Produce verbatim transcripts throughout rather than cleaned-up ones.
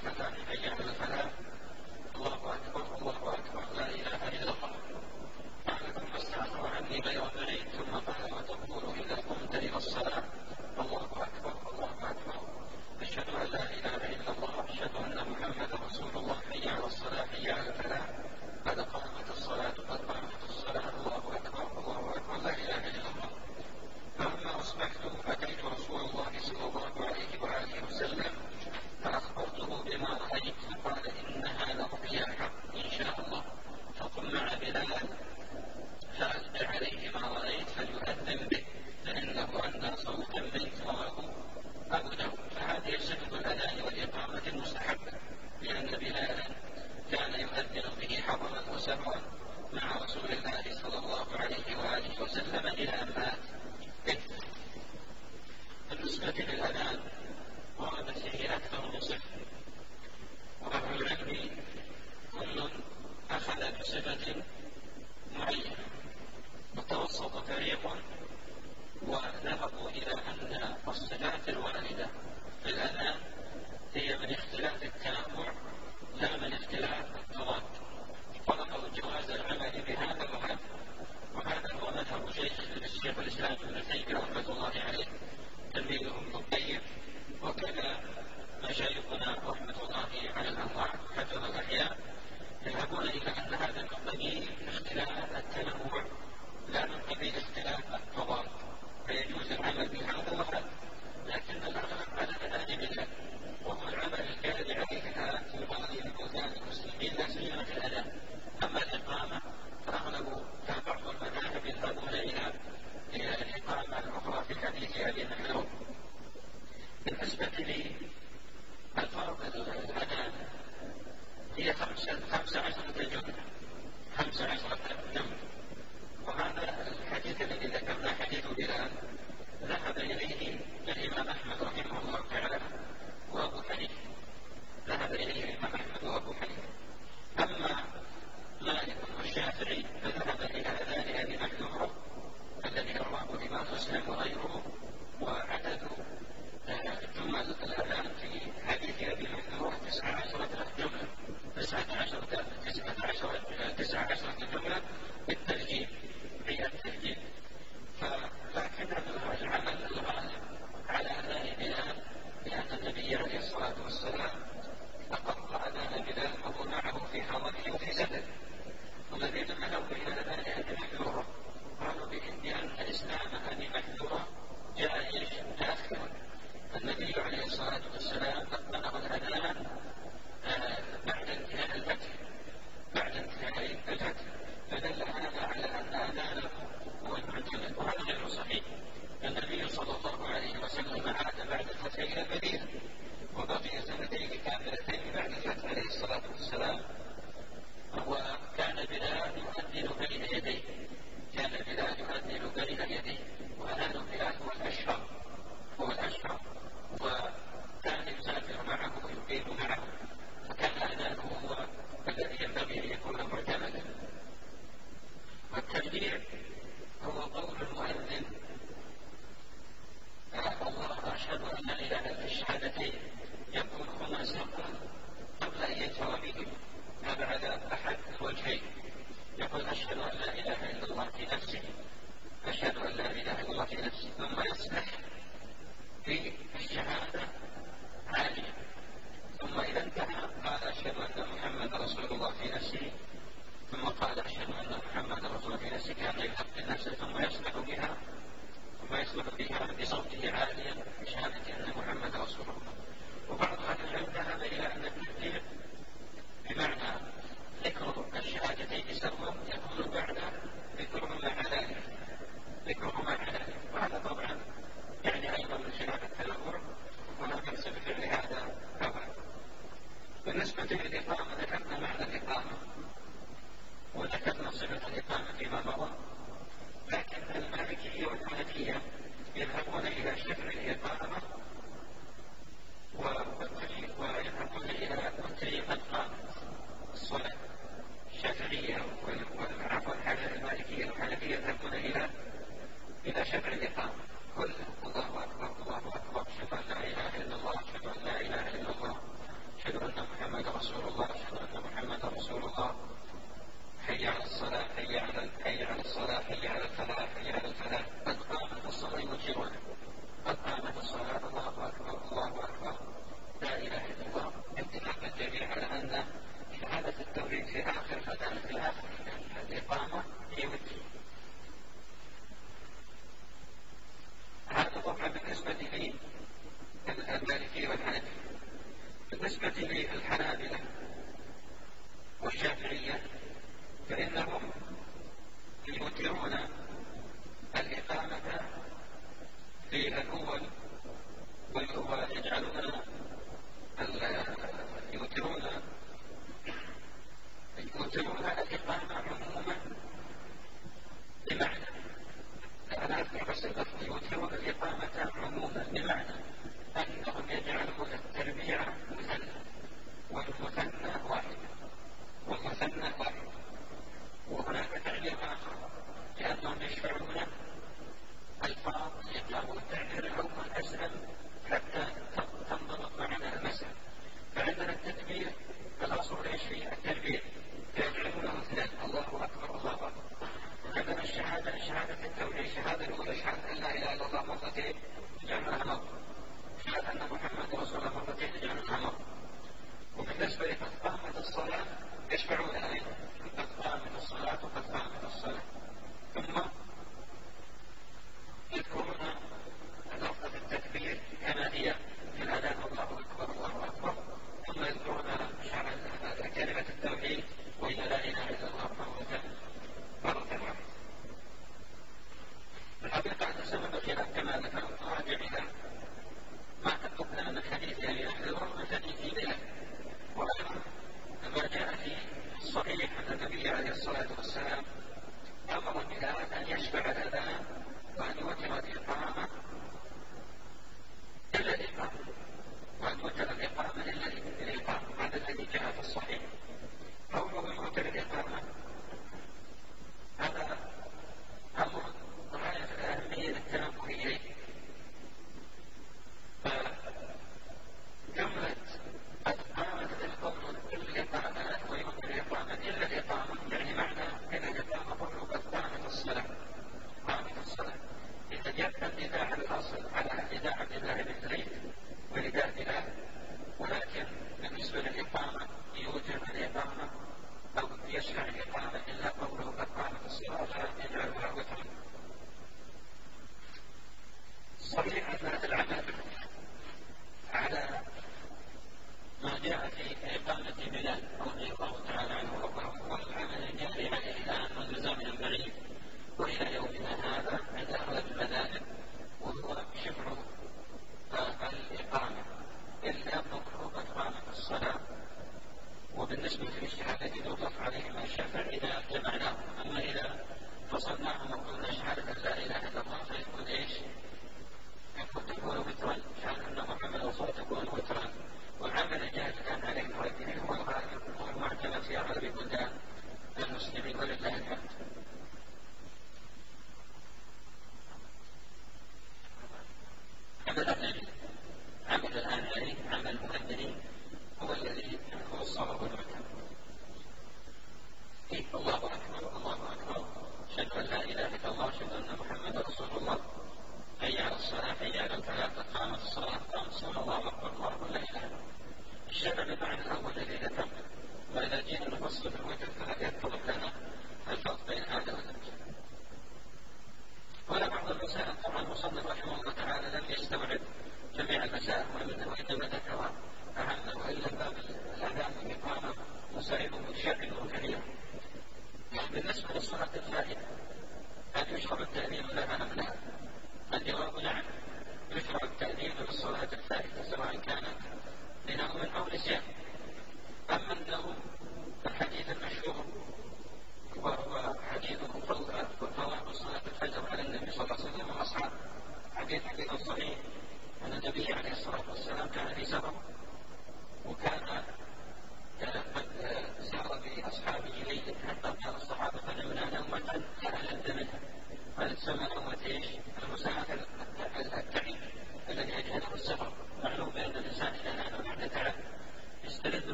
الفلاح حي على الفلاح الله أكبر الله أكبر لا إله إلا الله أعلكم واستغفر عني غير بعيد ثم قال وتقول إذا قمت إلى الصلاة الله أكبر الله أكبر أشهد أن لا إله إلا الله أشهد أن محمدا رسول الله حي على الصلاة حي على الفلاح قد قامت الصلاة قد قامت الصلاة الله أكبر الله أكبر لا إله إلا الله. فلما أصبحت أتيت رسول الله صلى الله عليه وآله وسلم فأخبرته بما رأيت فقال إنها لرؤيا حق إن شاء الله فقم مع بلال فأتبع عليه ما رأيت فليؤذن به فإنه أندى صوتا منك رواه أبو داود. فهذه صفة الأذان والإقامة المستحبة لأن بلالا كان يؤذن به حضرا وسرا مع رسول الله صلى الله عليه وآله وسلم إلى أن مات. بالنسبة للأذان وردت فيه أكثر من صفة وأهل العلم كل أخذ بصفة معينة وتوسط فريق وذهبوا إلى أن الصفات الواردة في الأذان هي من اختلاف التنوع لا من اختلاف التضاد فرأوا جواز العمل بهذا وهذا وهذا هو مذهب شيخ الشيخ الإسلام ابن تيمية رحمة الله عليه تلميذه ابن القيم وكذا مشايخنا رحمة الله على الأنواع حفظ الأحياء يذهبون إلى أن هذا من قبيل اختلاف التنوع لا من قبيل اختلاف التضاد فيجوز العمل بهذا وهذا لكن الأغلب على أذان بلال وهو العمل الجاري عليه الآن في غالب بلدان المسلمين لا سيما في الأذان. أما الإقامة فأغلب بعض المذاهب يذهبون إلى الإقامة الأخرى في حديث أبي محذور. بالنسبة لي الفرض الأذان هي خمس عشرة جملة خمس عشرة جملة وهذا الحديث الذي ذكرنا حديث بلال ذهب إليه الإمام أحمد رحمه الله تعالى وأبو حنيفة ذهب إليه الإمام أحمد وأبو حنيفة. أما مالك والشافعي فذهب إلى أذان أبي محذور الذي رواه الإمام مسلم وغيره وعددوا جمل الأذان في حديث أبي محذور تسعة عشرة جملة تسعة عشرة تسعة عشرة تسعة عشرة جملة بالترجيم هي الترجيم. فلكن العمل الغالب على أذان بلال لأن النبي عليه الصلاة والسلام أقر أذان بلال وهو معه في حضره وفي سفره والذين منعوا إلى أذان أبي محذورة قالوا بأن الإسلام أبي محذورة جاء إيش متأخرا النبي عليه الصلاة والسلام أقنعه الأذان بعد انتهاء الفتح بعد انتهاء الفتح فدل هذا على أن أذانه هو المعتمد وهذا غير صحيح. النبي صلى الله عليه وسلم عاد بعد الفتح إلى المدينة وبقي سنتين كاملتين بعد الفتح عليه الصلاة والسلام وكان بلال يؤذن بين يديه كان بلال يؤذن بين يديه وأذان بلال هو الأشهر هو الأشهر وكان يسافر معه ويقيم معه فكان أذانه هو الذي ينبغي أن يكون معتمدا. والتكبير هو قول المؤذن الله أشهد أن لا إله إلا الشهادتين يقول هما سرا قبل أن يجهر به أبعد أحد الوجهين يقول أشهد أن لا إله إلا الله في نفسه أشهد أن لا إله إلا الله في نفسه ثم يصلح في الشهادة عالية ثم إذا انتهى قال أشهد أن محمد رسول الله في نفسه ثم قال أشهد أن محمد رسول الله في نفسه كان يلقي نفسه ثم يصلح بها ثم يصلح بها بصوته عاليا بشهادة أن محمد رسول الله. وبعض أهل العلم ذهب إلى أن التكبير بمعنى ذكر الشهادتين سرا يكون بعد ذكرهما مع ذلك ذكرهما مع ذلك وهذا طبعا يعني أيضا من خلاف التنوع ولا بأس بفعل هذا أبدا. بالنسبة للإقامة ذكرنا معنى الإقامة وذكرنا صفة الإقامة فيما مضى لكن المالكية والحنفية يذهبون إلى شكل الإقامة ويذهبون إلى طريقة الصلاة الشافعية والعفو المالكية والحنفية يذهبون إلى إلى شكل الإقامة كل الله أكبر الله أكبر أشهد أن لا إله إلا الله أشهد أن لا إله إلا الله أشهد أن التوحيد في آخر الأذان في آخر الإقامة يوتر. هذا طبعا بالنسبة لي المالكي والحنفي. بالنسبة للحنابلة والشافعية فإنهم يوترون الإقامة في الأول ويجعلون يوترون يوترون الإقامة عموما بمعنى، أنا أذكر بس اللفظ، يوترون الإقامة عموما بمعنى أنهم يجعلون التربيع مثنى والمثنى واحد والمثنى واحد. وهناك تعبير آخر لأنهم يشفعون الفاظ يقرأون التعبير الأول أسهل حتى تنضبط معنا المسألة. فعندنا التكبير الأصل ايش فيه؟ التكبير يجعلونه اثنين، الله أكبر الله أكبر. وعندنا الشهادة شهادة التوحيد، الشهادة الأولى شهادة أن لا إله إلا الله مرتين يجعلونها مرة، شهادة أن محمد رسول الله مرتين يجعلونها مرة. وبالنسبة لقد قامت الصلاة يشفعون أيضا قد قامت الصلاة وقد قامت الصلاة. ثم يذكرون لفظة التكبير كما هي في الأذان الله أكبر الله أكبر، ثم يذكرون كلمة التوحيد وهي لا إله إلا الله مرة مرة واحدة. الحقيقة أن سبب الخلاف كما ذكرت راجع إلى ما تقدم من حديث أبي أحمد ومن حديث بلال، وأيضا ما جاء في الصحيح أن النبي عليه الصلاة والسلام أمر بلال أن يشفع الأذان وأن يوتر الإقامة إلا الإقامة وأن يوتر الإقامة إلا الإقامة. هذا الذي جاء في الصحيح. قوله يوتر الإقامة هذا أمر غاية الأهمية للتنبه إليه. فجملة قد قامت القوم بالإقامة ويوتر الإقامة إلا الإقامة يعني معنى إلا الإقامة قوله قد قامت الصلاة قامت الصلاة. إذا يبقى النداء الأصل على نداء عبد الله بن زيد ونداء بلال، ولكن بالنسبة للإقامة يوتر الإقامة أو يشفع الإقامة إلا قوله قد قامت الصلاة يجعلها وترا. صحيح أن العمل على ما جاء في إقامة بلال رضي الله تعالى عنه وارضاه والعمل الجاري عليه الآن منذ زمن بعيد وإلى يومنا هذا عند أغلب المذاهب، وهو شفع الإقامة إلا قوله قد قامت الصلاة. وبالنسبة للشهادة يوقف عليهما الشفع إذا جمعناه، أما إذا فصلناهم وقلنا شهادة لا إله إلا الله فيكون إيش؟ يكون تكون وترا، شهادة أن محمد رسول تكون وترا. والعمل الجاهل كان عليه المؤذنين هو الغالب والمعتمد في أغلب بلدان المسلمين ولله الحمد. عمل الآن عمل الآن عليه عمل المؤذنين هو الذي هو الصواب والمعتمد. إيه الله أكبر الله أكبر أشهد أن لا إله إلا الله أشهد أن محمد رسول الله حي على الصلاة حي على الفلاح قد قامت الصلاة قامت الصلاة الله أكبر الله لا إله إلا الله. الشفع بالمعنى الأول الذي ذكرنا، وإذا جينا نفصل في الوتر فلا يتضح لنا الفرق بين هذا وذاك. ولا بعض المسائل طبعا المصنف رحمه الله تعالى لم يستوعب جميع المسائل وإنما ذكر أهم، وإلا باب الأذان والإقامة مسائل متشابهة كثيرة. بالنسبة للصلاة الفائتة هل يشرع التأذين لها أم لا؟ الجواب نعم، يشرع التأذين للصلاة الفائتة سواء كانت لنوم أو نسيان. أما النوم فالحديث المشهور وهو حديث فضل صلاة الفجر على النبي صلى الله عليه وسلم وأصحابه، حديث حديث صحيح أن النبي عليه الصلاة والسلام كان في سفر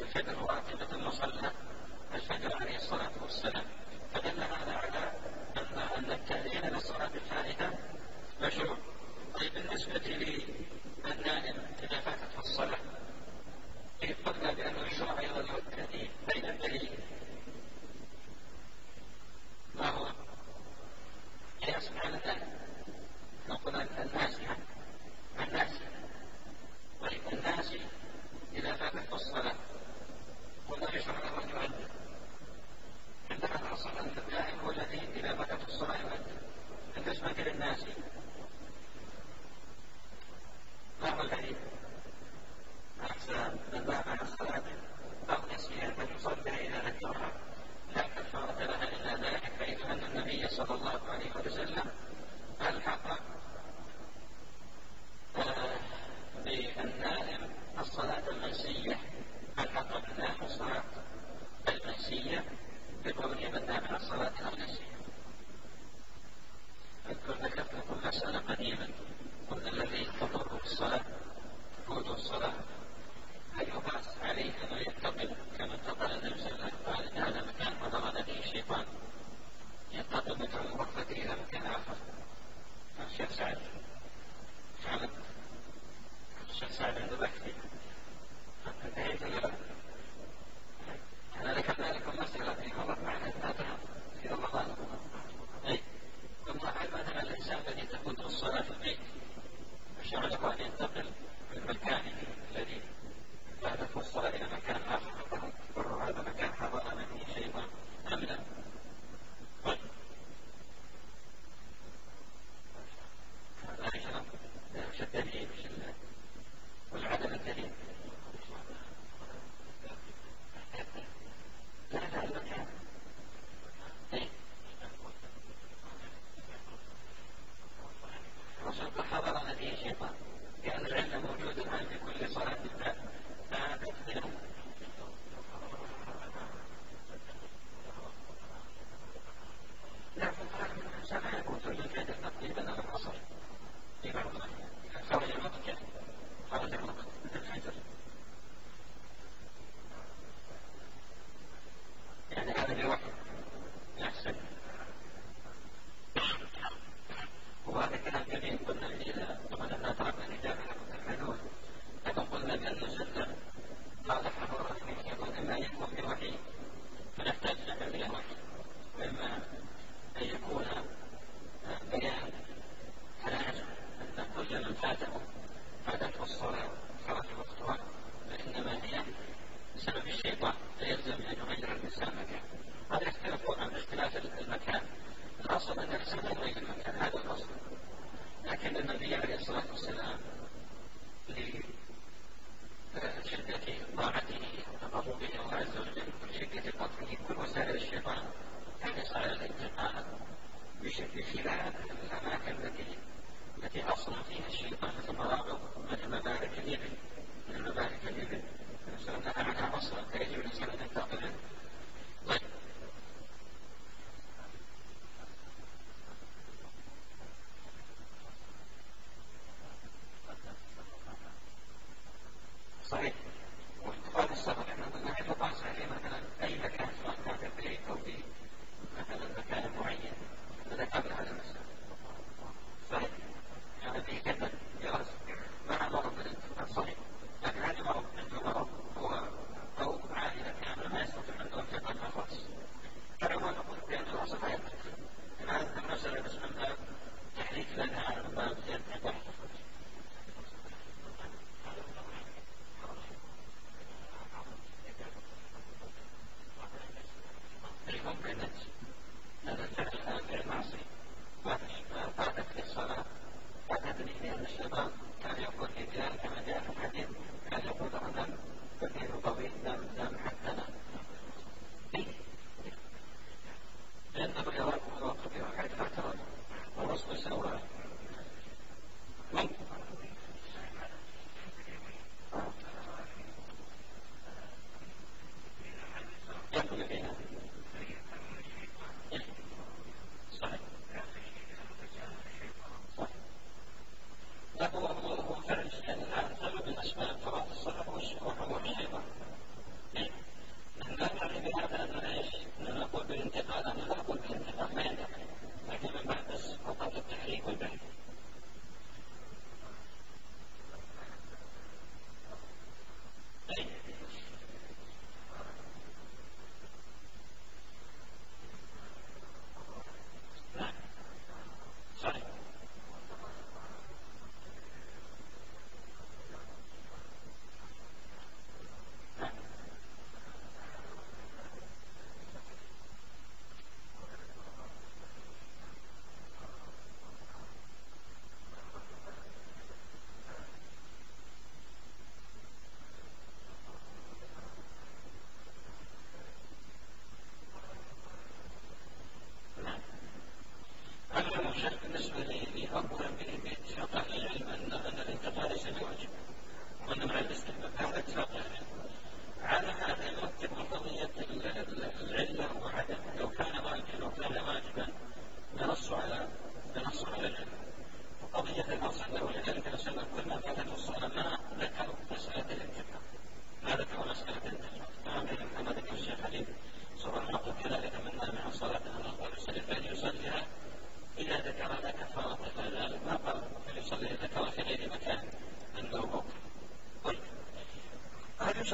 الفجر راتبة ثم صلى الفجر عليه الصلاة والسلام. فدل هذا على أن التأذين للصلاة الفائتة مشروع. طيب بالنسبة للنائم إذا فاتته الصلاة قلنا بأنه يشرع أيضا له التأذين. بين الدليل ما هو؟ قياس على ذلك نقول الناس الناس طيب الناس إذا فاتته الصلاة قلنا يشرع له أن يؤذن. عندنا الأصل أن النائم هو الذي إذا فاتته الصلاة يؤذن. بالنسبة للناس ما هو الذي أحسن من باب على الصلاة أو نسيها فليصلي إذا ذكرها لا كفارة لها إلا ذلك، حيث أن النبي صلى الله عليه وسلم ألحق بالنائم الصلاة المنسية، ألحق بالنائم الصلاة المنسية بقوله من نام على الصلاة المنسية. أذكر ذكرت لكم مسألة قديما، قلنا الذي تضره الصلاة تفوته الصلاة هل يقاس عليه أنه ينتقل كما انتقل النبي صلى الله عليه وسلم قال إن هذا مكان وضغط فيه الشيطان، ينتقل من غرفته إلى مكان آخر. الشيخ سعد فعلا الشيخ سعد عنده بحثي انتهيت له. أنا ذكرنا لكم مسألة في مرة معنا ذاتها في رمضان. أي قلنا هل مثلا الإنسان الذي تفوته الصلاة في البيت الشرع له أن ينتقل من مكانه الذي فاتته الصلاة إلى مكان آخر فقرر هذا مكان حضر منه شيطان أم لا؟ طيب هذا شرط مش الدليل والعدم الدليل. لا لا المكان رسول حضر فيه شيطان كان العلم موجود الآن في كل صلاة لا لا تقدم. لا في الصلاة من الإنسان يكون في الجهد تقريبا على العصر في بعض خرج الوقت يعني خرج الوقت مثل الفجر يعني هذا الوقت يحسن. وهذا كلام جميل قلنا إذا طبعا أننا تركنا الإجابة لكم لكن قلنا بأن السنة واضح مرة فيه يقول إما أن يكون بوحي فنحتاج نحن إلى وحي، وإما أن يكون بيان حلاج أن كل من فاته فاتته الصلاة خرج وقتها فإنما هي بسبب الشيطان فيلزم أن يغير الإنسان مكان. هذا يختلف عن اختلاف المكان. الأصل أن الإنسان يغير المكان هذا الأصل، لكن النبي عليه الصلاة والسلام لشدة طاعته وتقربه الله عز وجل وشدة قتله كل وسائل الشيطان حرص على الانتقال بشكل خلاف الأماكن التي التي أصلا فيها الشيطان مثل مراغب مثل مبارك الإبل من المبارك الإبل نسألنا عنها أصلا فيجب الإنسان أن ينتقل. طيب صحيح. وانتقال السفر احنا قلنا حيث قاس عليه مثلا أي مكان سواء كان في البيت أو في مثلا مكان معين فذكرنا هذا المسألة. صحيح هذا فيه كذب جواز مع مرض الانتقال صحيح، لكن هذا مرض عنده مرض هو أو عائلة كاملة ما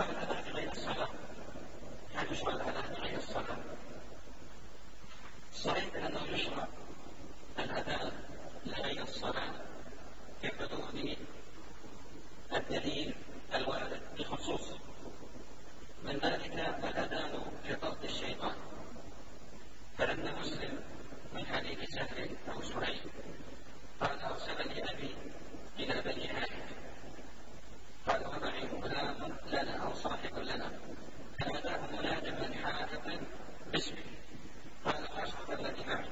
يشرع الأذان في غير الصلاة؟ هل يشرع الأذان في غير الصلاة؟ صحيح أنه يشرع الأذان لغير الصلاة في حدود الدليل الوارد بخصوصه، من ذلك الأذان لطرد الشيطان، فلما مسلم من حديث سهل أو سهيل قال أرسلني أبي إلى بني هاشم قال ومعي غلام لنا أو صاحب لنا فناداه مناد من حائط باسمه قال فأشرف الذي معي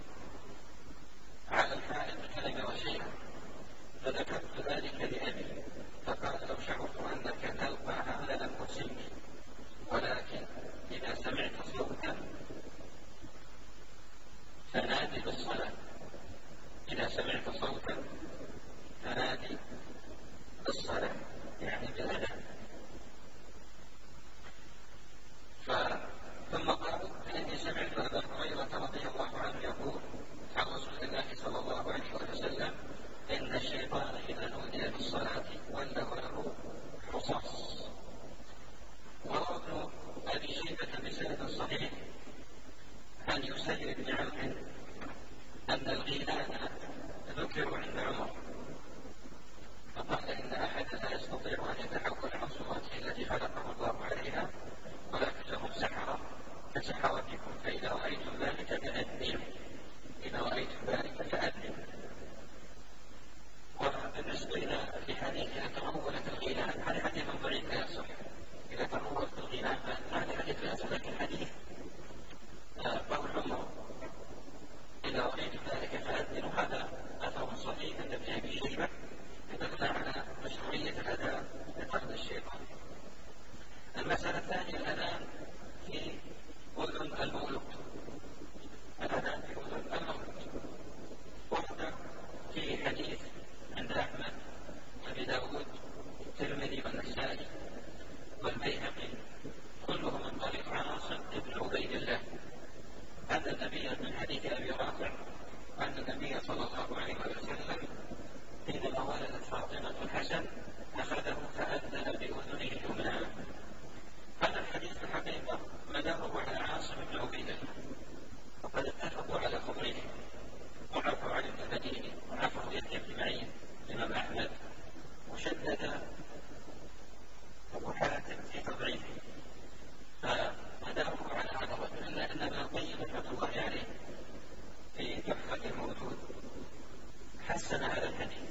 على الحائط كلمة وشيئا فذكرت ذلك لأبي فقال لو شعرت أنك تلقى هذا لم أرسلك، ولكن إذا سمعت صوتا فنادي بالصلاة، إذا سمعت صوتا فنادي بالصلاة يعني بالأذان. ثم قال فإني سمعت أبا هريرة رضي الله عنه يقول عن رسول الله صلى الله عليه وسلم إن الشيطان إذا نودي بالصلاة ولى له رصاص. وروى ابن أبي شيبة بسند صحيح عن يسير بن عمرو أن الغيلان ذكروا عند عمر فقال إن أحدا لا يستطيع أن يتحول عن صورته التي خلقه الله عليها ولكن لهم سحرة كسحرتكم فإذا رأيتم ذلك فأذنوا، إذا رأيتم ذلك فأذنوا. وبالنسبة إلى حديث إذا تمولت الغيلان هذا حديث ضعيف لا يصح، إذا تمولت الغيلان هذا حديث لا يصح، لكن حديث قول عمر إذا رأيتم ذلك فأذنوا هذا أثر صحيح عند ابن أبي شيبة يدل على مشروعية الأذان لطرد الشيطان. المسألة الثانية الأذان في أذن المولود، الأذان في أذن المولود ورد في حديث عند أحمد وأبي داود والترمذي والنسائي والبيهقي كلهم من طريق عاصم بن عبيد الله أن النبي من حديث أبي رافع أن النبي صلى الله عليه وسلم حينما ولدت فاطمة الحسن أخذه فأذن بأذنه اليمنى. هذا الحديث في الحقيقة مداره على عاصم بن عبيد الله، وقد اتفقوا على خبره وعفوا عن ابن المديني وعفوا يحيى بن معين الإمام أحمد وشدد أبو حاتم في تضعيفه، فمداره على هذا الرجل. إلا أن ابن القيم رحمة الله عليه في تحفة الموجود حسن هذا الحديث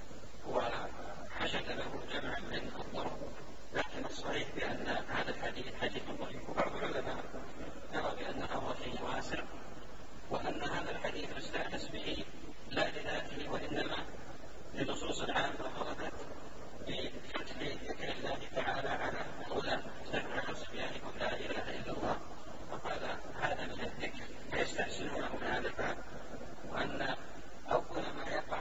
وحشد له جمعا من الضرب، لكن الصحيح بأن هذا الحديث حديث ضعيف. وبعض العلماء يرى بأن الأمر فيه واسع وأن هذا الحديث يستأنس به لا لذاته وإنما لنصوص عامة وردت بفتح ذكر الله تعالى على الغلام سمع صبيانكم لا إله إلا الله، فقال هذا من الذكر فيستحسنونه من هذا الباب. وأن أول ما يقع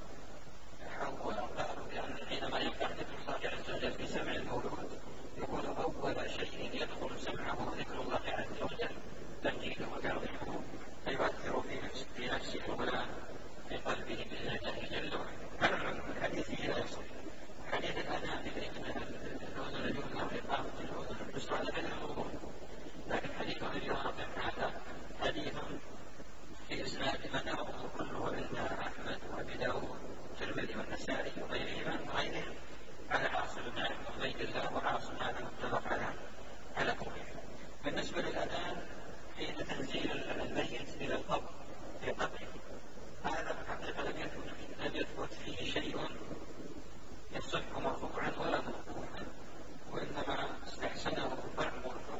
قالوا بأن حينما يقع ذكر الله عز وجل في سمع المولود يكون أول شيء يدخل سمعه ذكر الله عز وجل تمجيده وتعظيمه فيؤثر في نفس الغلام في قلبه بإذن الله جل وعلا. هذا الحديث فيه لا يصح. حديث الأذان الأذن اليمنى وإقامة الأذن اليسرى هذا موضوع، لكن حديث أبي رافع هذا حديث في إسناد مداره كله عند أحمد وأبي داود والترمذي والنسائي وغيرهما وغيرهم على عاصم بن عبيد الله، وعاصم هذا متفق على على قوله. بالنسبة للأذان حين تنزيل الميت إلى القبر في قبره هذا في الحقيقة لم يثبت لم يثبت فيه شيء يصح مرفوعا ولا موقوفا، وإنما استحسنه بعض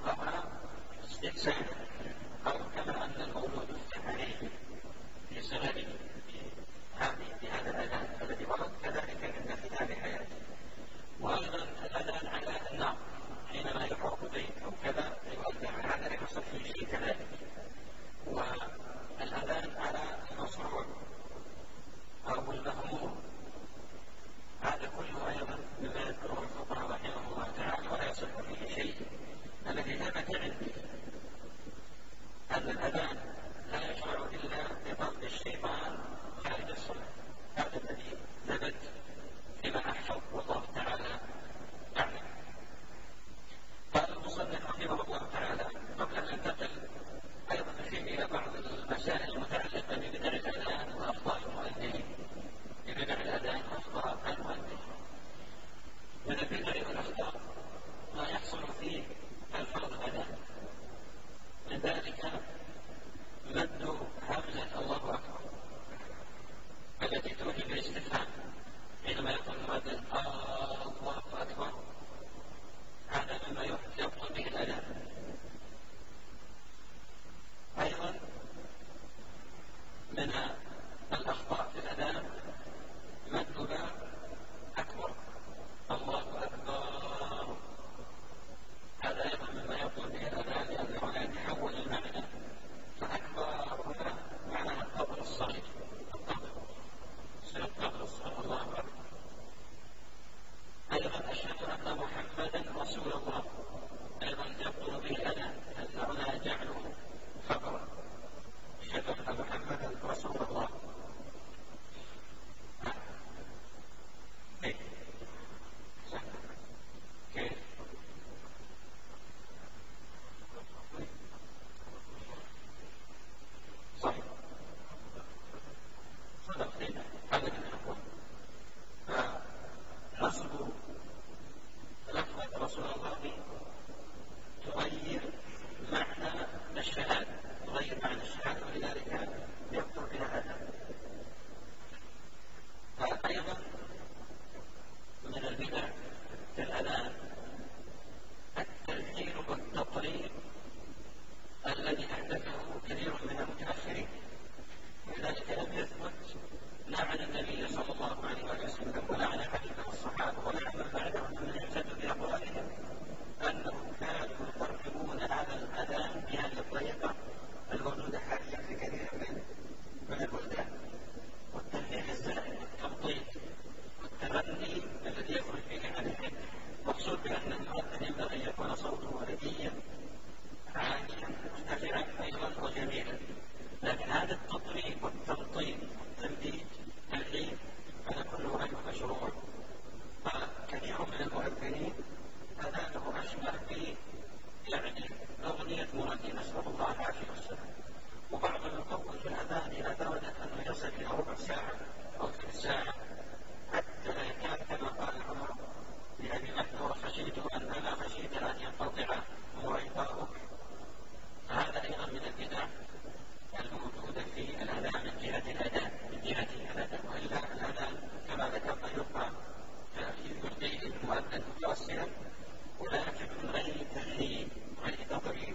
ساعة أو ثلث ساعة حتى لا يكاد كما قال عمر لأبي محذور خشيت أن أنا خشيت أن ينقطع مريضاؤك. فهذا أيضا من البدع الموجودة في الأذان من جهة الأذان من جهة الأذان وإلا الأذان كما ذكرنا يبقى يرضي المؤذن متوسلا ولكن من غير تحريم غير تضريب.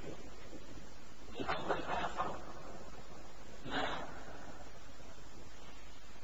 الأمر الآخر ما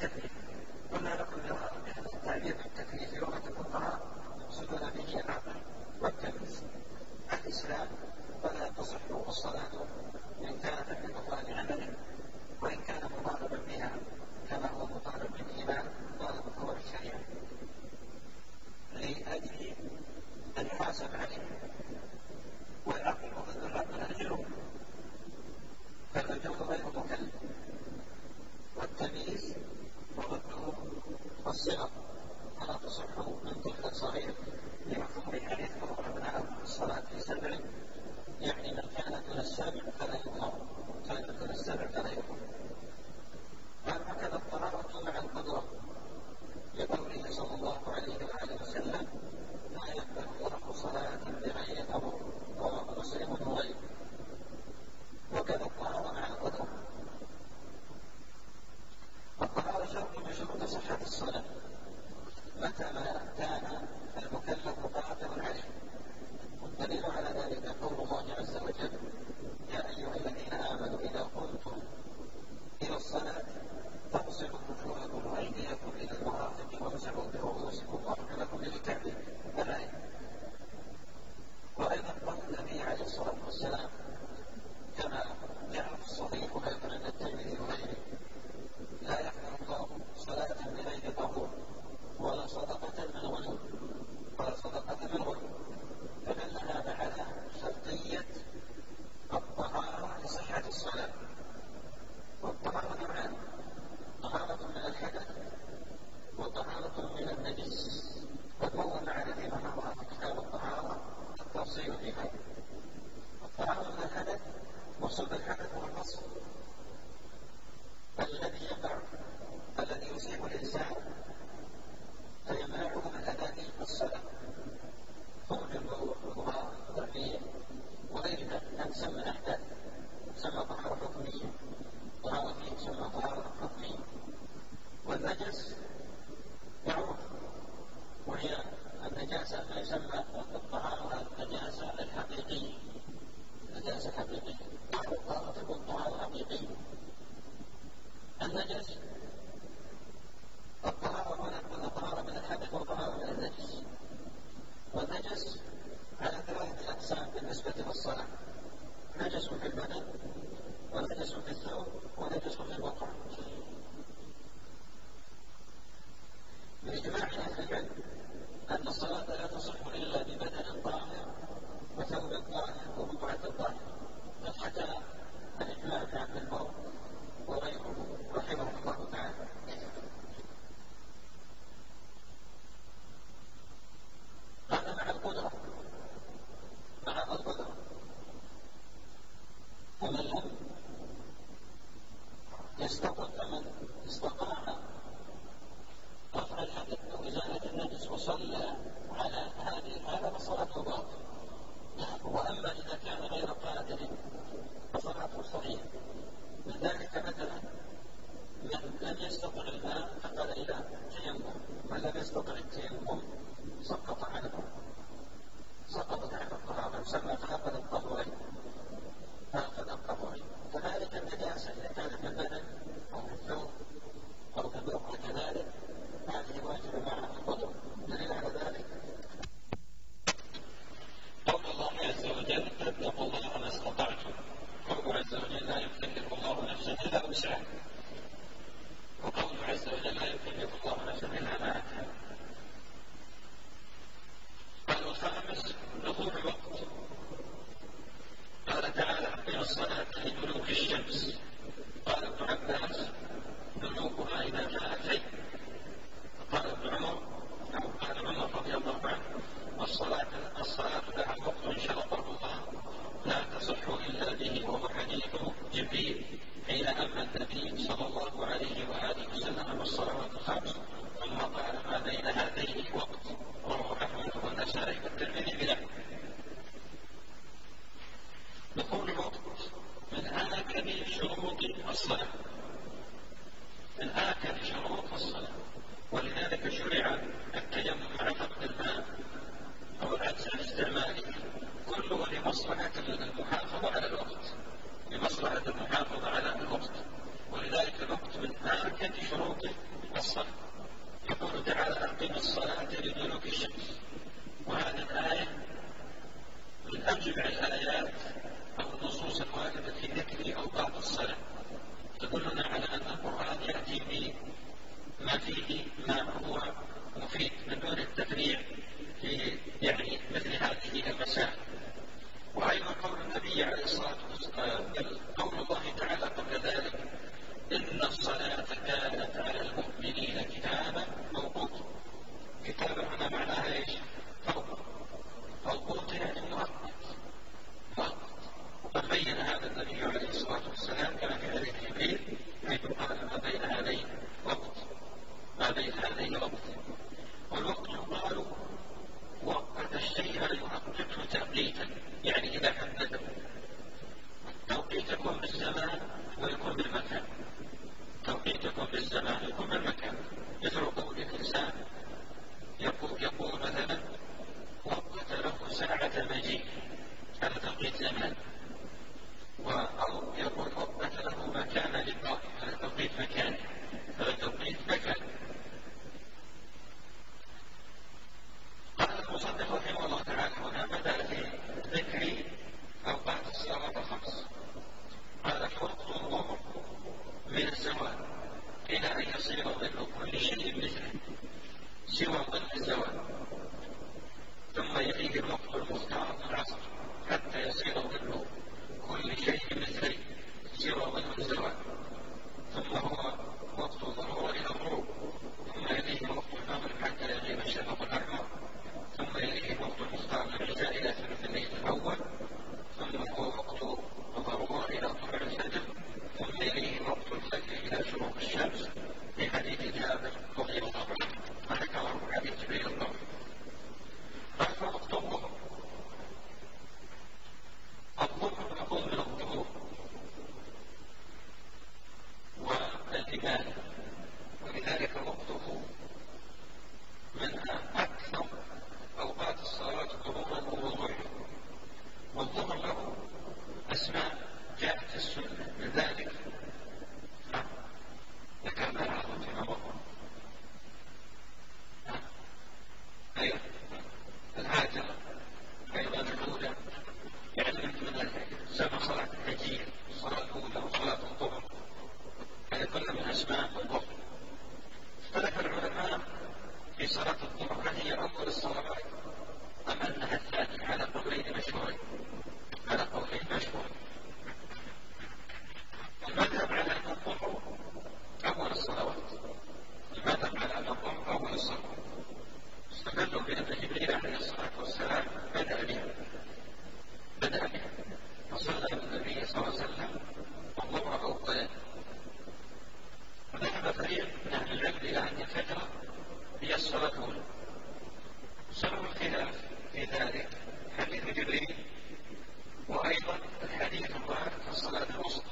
التكليف. قلنا لكم بهذا التعبير بالتكليف لغة الفقهاء يقصدون به العقل والتمييز. الإسلام فلا تصح الصلاة إن كانت من بطلان عمله، وإن كان مطالبا بها كما هو مطالب بالإيمان مطالب هو بالشريعة لأجل أن يحاسب عليه. والعقل وضد العقل الجنون، فالمجنون غير مكلف، والتمييز وضده الصغر، فلا تصح من طفل صغير لمفهوم أن يذكر أبناءه الصلاة في سبع، يعني من كان دون السابع فلا يظهر، كان دون السابع فلا يظهر. وهكذا الطهارة مع القدرة، لقوله صلى الله عليه وآله وسلم: لا يقبل الله صلاة بغير طهور، رواه مسلم وغيره. وكذا الطهارة مع القدرة. الطهارة شرط من شروط صحة الصلاة متى ما كان المكلف قادرا عليه. والدليل على ذلك قول الله عز وجل: يا أيها الذين آمنوا إذا قمتم إلى الصلاة فاغسلوا وجوهكم وأيديكم إلى المرافق وامسحوا برؤوسكم وأرجلكم إلى الكعبين. الآية. وأيضا قول النبي عليه الصلاة والسلام كما جاء في الصحيح وأيضا عند الترمذي وغيره: لا يقبل الله صلاة بغير طهور ولا صدقة من غلول ولا صدقة من غلول. فدل هذا على شرطية الطهارة لصحة الصلاة. والطهارة نوعان: طهارة من الحدث وطهارة من النجس. وهو معنا فيما مضى في كتاب الطهارة التفصيل في هذا. الطهارة من الحدث، مقصود الحدث هو النص الذي يقع الذي يصيب الإنسان فيمنعه من أداء الصلاة، خروج البول والغبار والريح وغيرها، أن تسمى أحداث، تسمى طهارة حكمية. طهارة فيه تسمى طهارة حكمية. والنجس معروف، وهي النجاسة ما يسمى الطهارة النجاسة الحقيقية. النجاسة الحقيقية الطهارة تكون طهارة حقيقية. النجس الطهارة فيه ما هو مفيد من دون التفريع في يعني مثل هذه المسائل. وأيضا قول النبي عليه الصلاة والسلام، قول الله تعالى قبل ذلك: إن الصلاة كانت على المؤمنين كتابا موقوتا. كتابا هنا معناها ايش؟ فرض. موقوت يعني مؤقت. مؤقت. وقد بين هذا النبي عليه الصلاة والسلام كما في حديث جبريل حيث قال: ما بين هذين وقت. ما بين هذين وقت. والوقت يقال وقت الشيء لا يؤقته توقيتا، يعني إذا حدده. توقيت يكون بالزمان ويكون بالمكان. توقيت يكون بالزمان يكون بالمكان، مثل قول الإنسان يقول, يقول مثلا: وقت له ساعة مجيء، هذا توقيت زمان. أو يقول: وقت له مكان لقاء، هذا توقيت مكان. هذا توقيت مكان. قال المصنف رحمه الله تعالى: هنا بدأ في ذكر أوقات الصلاة الخمس. قال: وقت الظهر من الزوال إلى أن يصير ظل كل شيء مثله سوى ظل الزوال، ثم يليه الوقت المختار في العصر حتى يصير ظل كل شيء مثله سوى ظل الزوال، ثم هو وقت الظهور إلى الغروب، ثم يليه وقت المغرب حتى يغيب الشفق الأحمر، ثم يليه الوقت المختار للعشاء إلى ثلث الليل الأول، ثم هو وقت الظهور إلى طلوع الفجر، ثم يليه وقت الفجر إلى شروق الشمس، في حديث جابر رضي الله عنه وذكره حديث جبريل الضوء. قال: وقت الظهر. الظهر يكون من الظهور والإمالة، ولذلك وقته من أكثر أوقات الصلاة ظهورا ووضوحا. والظهر له أسماء جاءت في السنة من ذلك ذكرنا العظم فيما مر. أيضا العاجلة، أيضا الأولى، يعني من سمى صلاة الهجير، الصلاة الأولى وصلاة الظهر، هذه كلها من أسماء الظهر. اختلف العلماء في صلاة الظهر هل هي أول الصلوات أم أنها الثانية، على قولين مشهورين. على قولين مشهورين. المذهب على أن الظهر أول الصلوات. المذهب على أن الظهر أول الصلوات. استدلوا بأن جبريل عليه الصلاة والسلام بدأ بها. بدأ بها. وصلى النبي صلى الله عليه وسلم الظهر أولا. وذهب فريق من أهل العلم إلى أن الفجر هي الصلاة الأولى. سبب الخلاف في ذلك حديث جبريل، وأيضا الحديث الوارد في الصلاة الوسطى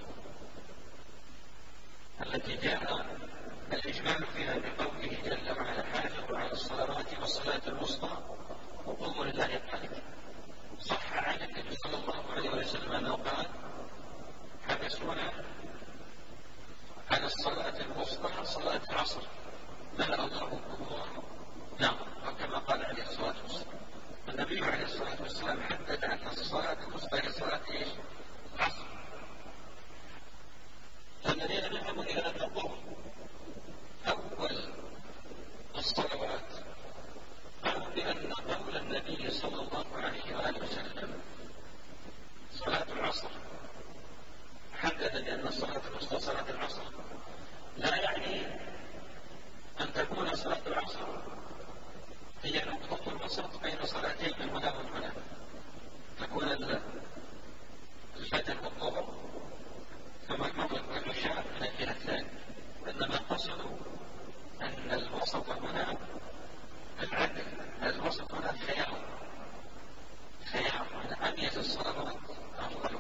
التي جاء الإجمال فيها بقوله جل وعلا: حافظوا على الصلوات والصلاة الوسطى وقوموا لله قانتين. صح عن النبي صلى الله عليه وسلم أنه قال: حبسونا على الصلاة الوسطى صلاة العصر ملأ الله قبورهم نعم، وكما قال عليه الصلاة والسلام. النبي عليه الصلاة والسلام حدد أن الصلاة الوسطى هي صلاة ايش؟ العصر. فالذين يذهبون إلى أن الظهر أول الصلوات قالوا بأن قول النبي صلى الله عليه وآله وسلم صلاة العصر حدد بأن الصلاة الوسطى صلاة العصر لا يعني أن تكون صلاة العصر هي نقطة الوسط بين صلاتين من هنا ومن هنا، تكون الفجر والظهر ثم المغرب والعشاء من الجهة الثانية، وإنما قصدوا أن الوسط هنا العدل، الوسط هنا الخيار. الخيار هنا أميز الصلوات أفضلها،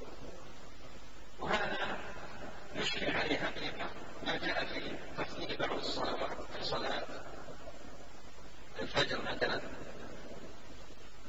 وهذا يشكل عليه حقيقة ما جاء في تفضيل بعض الصلوات في صلاة الفجر مثلا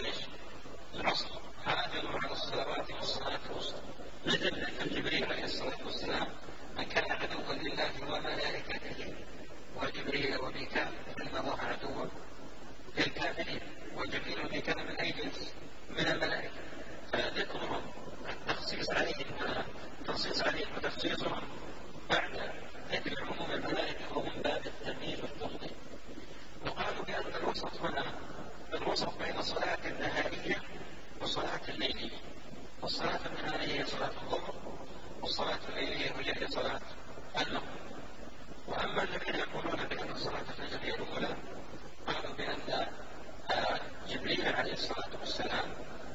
إيش؟ العصر. حافظوا على الصلوات والصلاة الوسطى. مثل جبريل عليه الصلاة والسلام من كان عدوا لله وملائكته وجبريل وميكال فإن الله عدو للكافرين. وجبريل وميكال من أي جنس؟ من الملائكة. فذكرهم التخصيص عليهم هنا تخصيص عليهم وتخصيصهم بعد ذكر عموم الملائكة هو من باب التمييز والتفضيل. وقالوا بأن الوسط هنا الوسط بين الصلاة النهارية والصلاة الليلية. والصلاة النهارية هي صلاة الظهر والصلاة الليلية هي صلاة المغرب. وأما الذين يقولون بأن صلاة الفجر هي الأولى قالوا بأن جبريل عليه الصلاة والسلام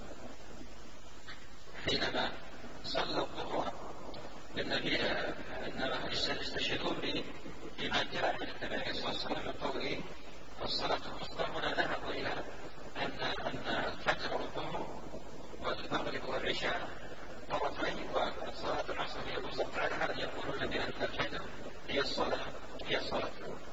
حينما صلى الظهر بالنبي انما يستشهدون بما جاء عن النبي صلى الله عليه وسلم من قوله الصلاة الوسطى. هنا ذهبوا الى ان ان الفجر والظهر والمغرب والعشاء طرفين وصلاة العصر هي الوسطى. على هذا يقولون بان الفجر هي الصلاة هي الصلاة.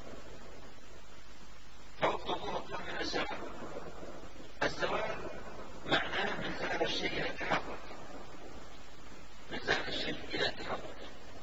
فوقت الظهر من الزوال. الزوال معناه من زال الشيء الى التحرك. من زال الشيء الى التحرك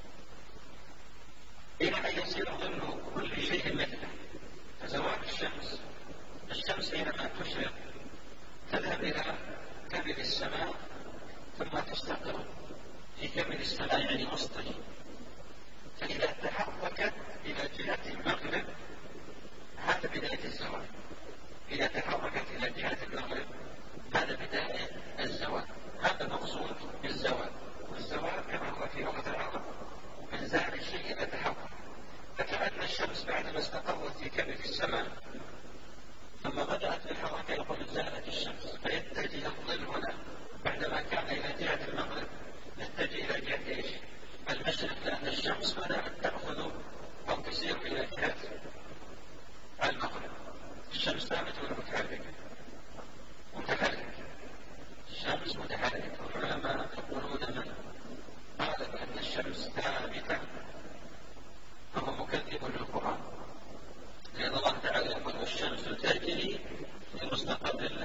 الى ان يصير ظل كل شيء مثله. فزوال الشمس الشمس حينما تشرق تذهب الى كبد السماء ثم تستقر في كبد السماء يعني وسطه. فاذا تحركت الى جهه المغرب هذا بدايه الزوال. اذا تحركت الى جهه المغرب هذا بدايه الزوال. هذا المقصود بالزوال. والزوال كما هو في لغة العرب من زال الشيء إلى تحرك. فكأن الشمس بعدما استقرت في كبد السماء ثم بدأت بالحركة يقول زالت الشمس. فيتجه الظل هنا بعدما كان إلى جهة المغرب يتجه إلى جهة إيش؟ المشرق. لأن الشمس بدأت تأخذ أو تسير إلى جهة المغرب. الشمس ثابتة ولا متحركة؟ متحركة. الشمس متحركة. والعلماء يقولون من قال بأن الشمس ثابتة فهو مكذب للقرآن. لأن الله تعالى يقول والشمس تجري لمستقر لها.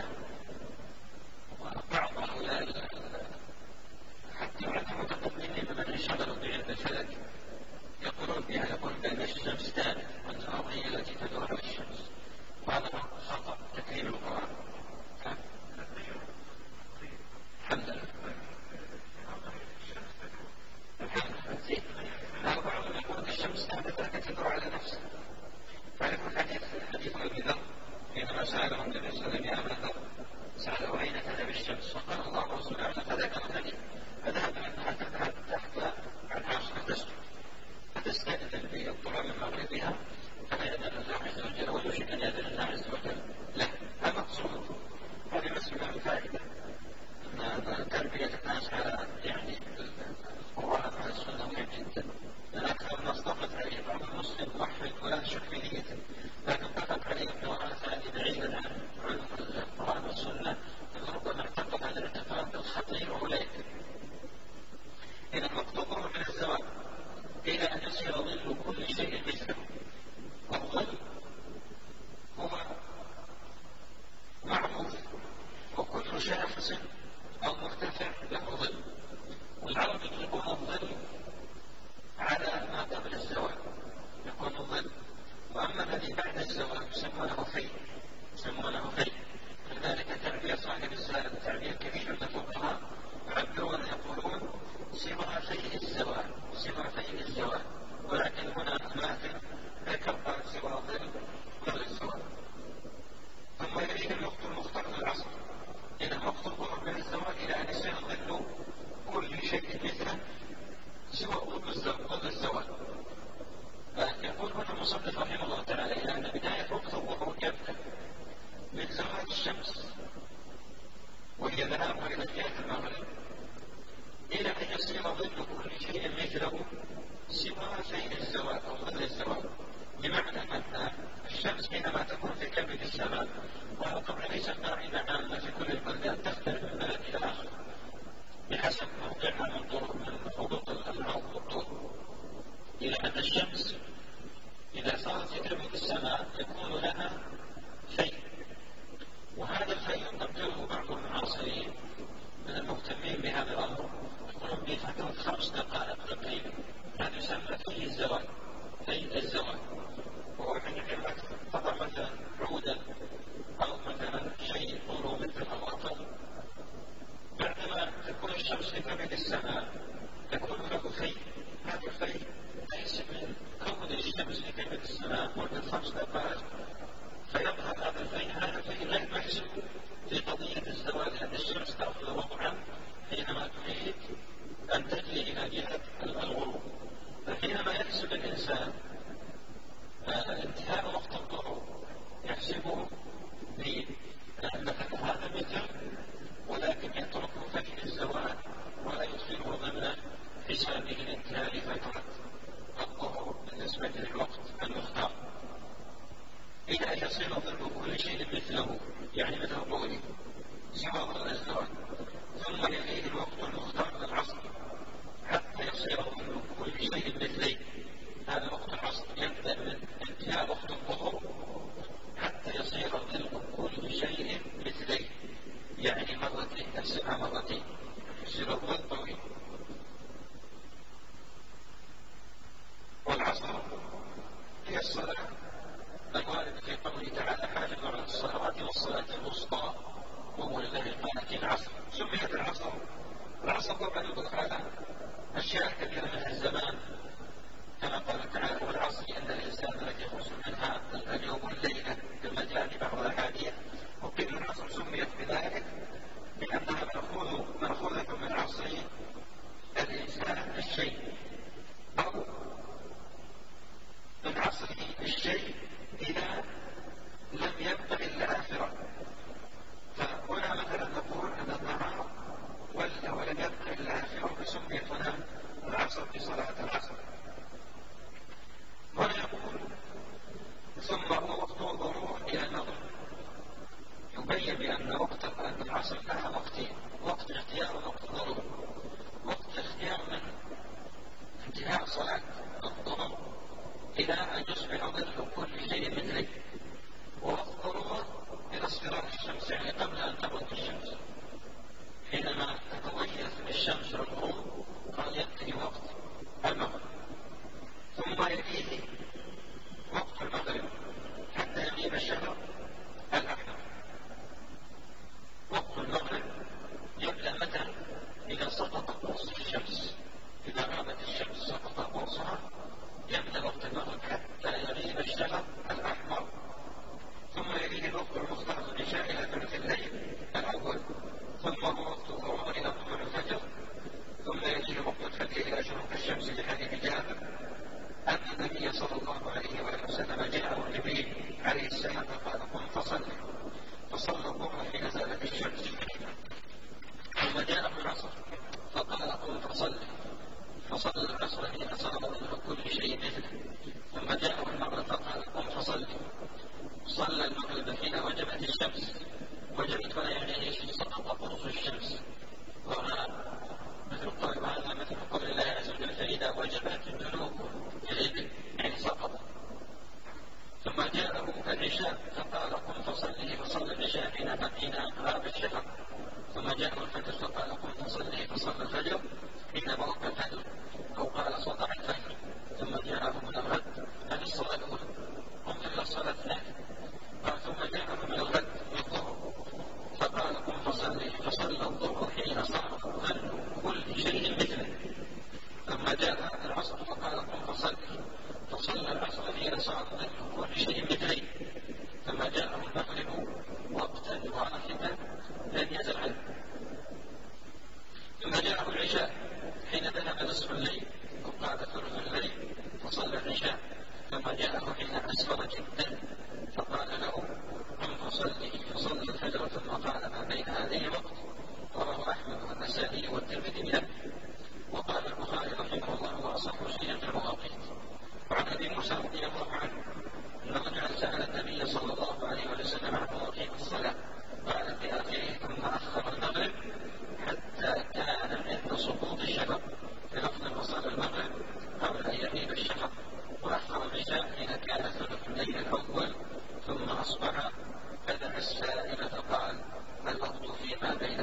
وبعض هؤلاء حتى بعد متقدمين ممن انشغلوا بعلم الفلك يقولون بها يقول بأن الشمس ثابتة وأن الأرض هي التي تدور على الشمس. وهذا خطأ تكذيب القرآن. الحمد لله. الحمد لله. هذا بعضهم يقول الشمس ثابتة تدور على نفسها. فيكون حديث حديث أبي ذر حينما سأله النبي صلى الله عليه وسلم يا أبا ذر سأله أين تذهب الشمس؟ فقال الله ورسوله أعلم. فذكر النبي فذهب أنها تذهب تحت العرش فتسجد فتستأذن بالطلوع من مغربها فلا يأذن الله عز وجل ويوشك أن يأذن الله عز وجل له. هذا مقصود. هذه مسألة فائدة أن تربية الناس على يعني القرآن على السنة مهم جدا. لأن أكثر الناس ضغط عليه بعض المسلم موحد ولا شك في نيته لكن ضغط عليه النوع ثاني بعيدا عن علم القرآن والسنة ربما اعتقد هذا الاعتقاد الخطير وهو لا يدري. إذا مقتضى من الزواج إلى أن يصير ظل كل شيء مثله. الظل هو معروف وكل شاخص أو مرتفع له ظل. والعرب يطلقون الظل على ما قبل الزواج يكون الظل. وأما الذي بعد الزواج يسمونه في يسمونه في. لذلك تعبير صاحب السالم تعبير كبير للفقهاء يعبرون يقولون سوى في الزواج سوى في الزواج. ولكن هنا ماثل ذكر قال سوى ظل قبل الزواج. ثم يريد الوقت المختار للعصر. إذا الوقت الظهر من الزواج إلى أن يصير ظل كل شيء مثله سوى ظل الزواج. فيقول هنا المصنف رحمه الله تعالى إلى أن بداية وقت الظهر يبدأ من زوال الشمس وهي ذهابها إلى جهة المغرب إلى أن يصير ظل كل شيء مثله سوى شيء الزواج أو ظل الزواج. بمعنى أن الشمس حينما تكون في كبد السماء وهو طبعا ليس قاعدة عامة في كل البلدان تختلف من بلد إلى آخر بحسب موقعها من طرق من خطوط الأرض والطرق. إلى أن الشمس إذا صارت في كبد السماء يكون لها في. وهذا الفي نقدره في قضية الزوال أن الشمس تأخذ وضعا حينما تريد أن تجري إلى جهة الغروب. فحينما يحسب الإنسان انتهاء وقت الظهر يحسبه بمثل هذا المتر، ولكن يترك فتح الزوال ولا يدخله ضمن حسابه لانتهاء فترة الظهر بالنسبة للوقت المختار، إلى يصير ظل كل شيء مثله، يعني مثل قوله سوى ظل الزوال، ثم يليه الوقت المختار للعصر حتى يصير ظل كل شيء مثلي. هذا وقت العصر يبدأ من انتهاء وقت الظهر حتى يصير ظل كل شيء مثلي، يعني مرتين، تحسبها مرتين، يصير الظل طويل. والعصر هي الصلاة الوارد في قوله تعالى حافظوا على الصلوات والصلاة الوسطى وهو لله القانتين العصر. سميت العصر العصر طبعا يطلق على أشياء كثيرة من الزمان، كما قال تعالى والعصر أن الإنسان لفي خسر منها اليوم والليلة كما جاء في بعض الأحاديث. وقيل العصر سميت بذلك لأنها مأخوذة من عصر الإنسان الشيء، أو من عصره الشيء إذا لم يبق إلا آخرة. فهنا مثلا نقول أن النهار ولى ولم يبق إلا آخرة، فسميت هنا العصر في صلاة العصر. هنا يقول ثم هو وقت الظهور إلى المغرب، يبين بأن وقت أن العصر لها وقتين، وقت اختيار ووقت ضرورة. وقت اختيار من انتهاء صلاة الظهر إلى أن يصبح ظل كل شيء مثلي، ووقت ضرورة إلى اصفرار الشمس، يعني قبل أن تغرب الشمس. حينما تتضيف الشمس للغروب قال يبتدي وقت المغرب، ثم يليه وقت المغرب حتى يغيب الشفق الأحمر. وقت المغرب يبدأ متى؟ إذا سقط قرص الشمس، إذا غابت الشمس سقط قرصها يبدأ وقت المغرب حتى يغيب الشفق الأحمر. ثم يليه الوقت المختار العشاء إلى ثلث الليل الأول، ثم هو وقت الظهور إلى طلوع الفجر، ثم يليه وقت الفجر إلى شروق الشمس لحديث جابر أن النبي صلى الله عليه وآله وسلم جاءه جبريل عليه السلام فقال قم فصل، فصلى الظهر حين زالت الشمس. ثم جاءه العصر فقال قم فصل، فصلى العصر حين صار ظل كل شيء مثله. ثم جاءه المغرب فقال قم فصل، صلى المغرب حين وجبت الشمس. وجبت ولا يعني ايش؟ سقط قرص الشمس، وهذا مثل قول هذا مثل قول الله عز وجل فإذا وجبت الجنوب الإبل، يعني سقط. ثم جاءه العشاء فقال قم فصلي، فصلى العشاء حين غاب الشفق. ثم جاءه الفجر فقال قم فصلي، فصلى الفجر حين برق الفجر، أو قال سطع الفجر. ثم جاءه من الغد، هذه الصلاة الأولى، قم إلى الصلاة الثانية. قال ثم جاءه من الغد الظهر فقال قم فصلي، فصلى الظهر حين صار ظل كل شيء مثله. ثم جاء العصر فقال قم فصلي، فصلى العصر حين صار ظل كل شيء مثلي. ثم جاءه المغرب وقتا واحدا لم يزل عنه. ثم جاءه العشاء حين ذهب نصف الليل وقال ثلث الليل، فصلى العشاء. ثم جاءه حين أسفر جدا فقال له قم فصلي، فصلى الفجر. ثم قال ما بين هذه وقت. رواه أحمد والنسائي والترمذي بنفسه. وقال البخاري رحمه الله وأصح شيء في المواقيت. وعن أبي موسى رضي الله عنه أن رجلا سأل النبي صلى الله عليه وسلم عن مواقيت الصلاة، قال في آخره ثم أخر المغرب حتى كان عند سقوط الشفق، في لفظ وصل المغرب قبل أن يغيب الشفق، وأخر العشاء حين كان ثلث الليل الأول، ثم أصبح. بدأ السائل فقال الوقت فيما بين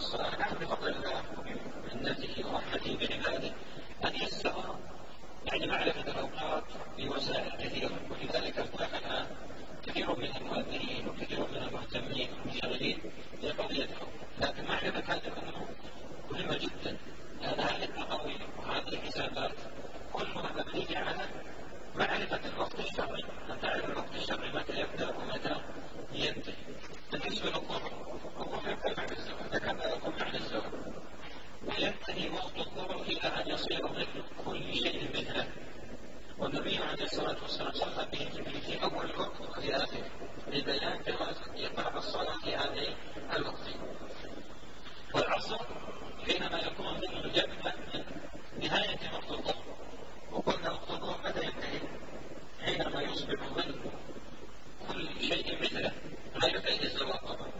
الصلاة. نعم بفضل الله ومنته ورحمته بعباده أن يسر يعني معرفة الأوقات بوسائل كثيرة، ولذلك ارتاح كثير من المؤذنين وكثير من المهتمين والمشغلين لقضية، لكن معرفة هذه الأمور مهمة جدا، لأن هذه التقاويم وهذه الحسابات كلها مبنية على معرفة الوقت الشرعي، أن تعرف الوقت الشرعي متى يبدأ ومتى ينتهي. بالنسبة للظهر، الظهر يبدأ بعد الزوال، ذكرنا لكم بعد الزوال، وينتهي وقت الظهر إلى أن يصير مثل كل شيء مثله، والنبي عليه الصلاة والسلام صلى به جبريل في أول الوقت وفي آخره لبيان جواز إقامة الصلاة في هذه الوقتين. والعصر حينما يكون الظل يبدأ من نهاية وقت الظهر، وقلنا وقت الظهر متى ينتهي؟ حينما يصبح ظل كل شيء مثله غير بين الزوال طبعا.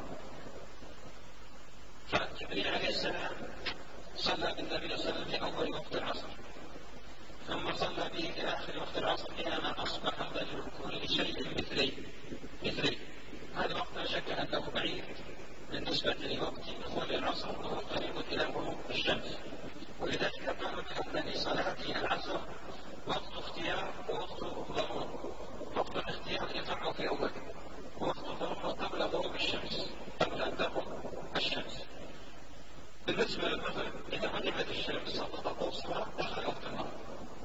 فجبريل عليه السلام صلى بالنبي صلى الله عليه وسلم في أول وقت العصر، ثم صلى به في آخر وقت العصر حينما أصبح ظل كل شيء مثلي مثلي هذا وقت لا شك أنه بعيد بالنسبة لوقت دخول العصر، وهو قريب إلى غروب الشمس، ولذلك قالوا بأن لصلاة العصر وقت اختيار ووقت ضرورة. وقت الاختيار يقع في أول، ووقت الضرورة قبل غروب الشمس، قبل أن تغرب الشمس. بالنسبة للمغرب إذا غربت الشمس سقطت الصلاة دخل وقت المغرب،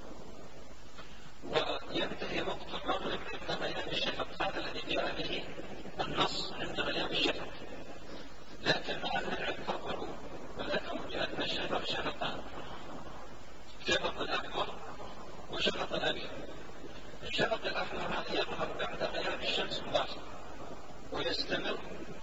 وينتهي وقت المغرب عند غياب الشفق، هذا الذي جاء به النص عند غياب الشفق. لكن أهل العلم فرقوا وذكروا بأن الشفق شفقان، الشفق الأحمر والشفق الأبيض. الشفق الأحمر هذا يظهر بعد غياب الشمس مباشرة ويستمر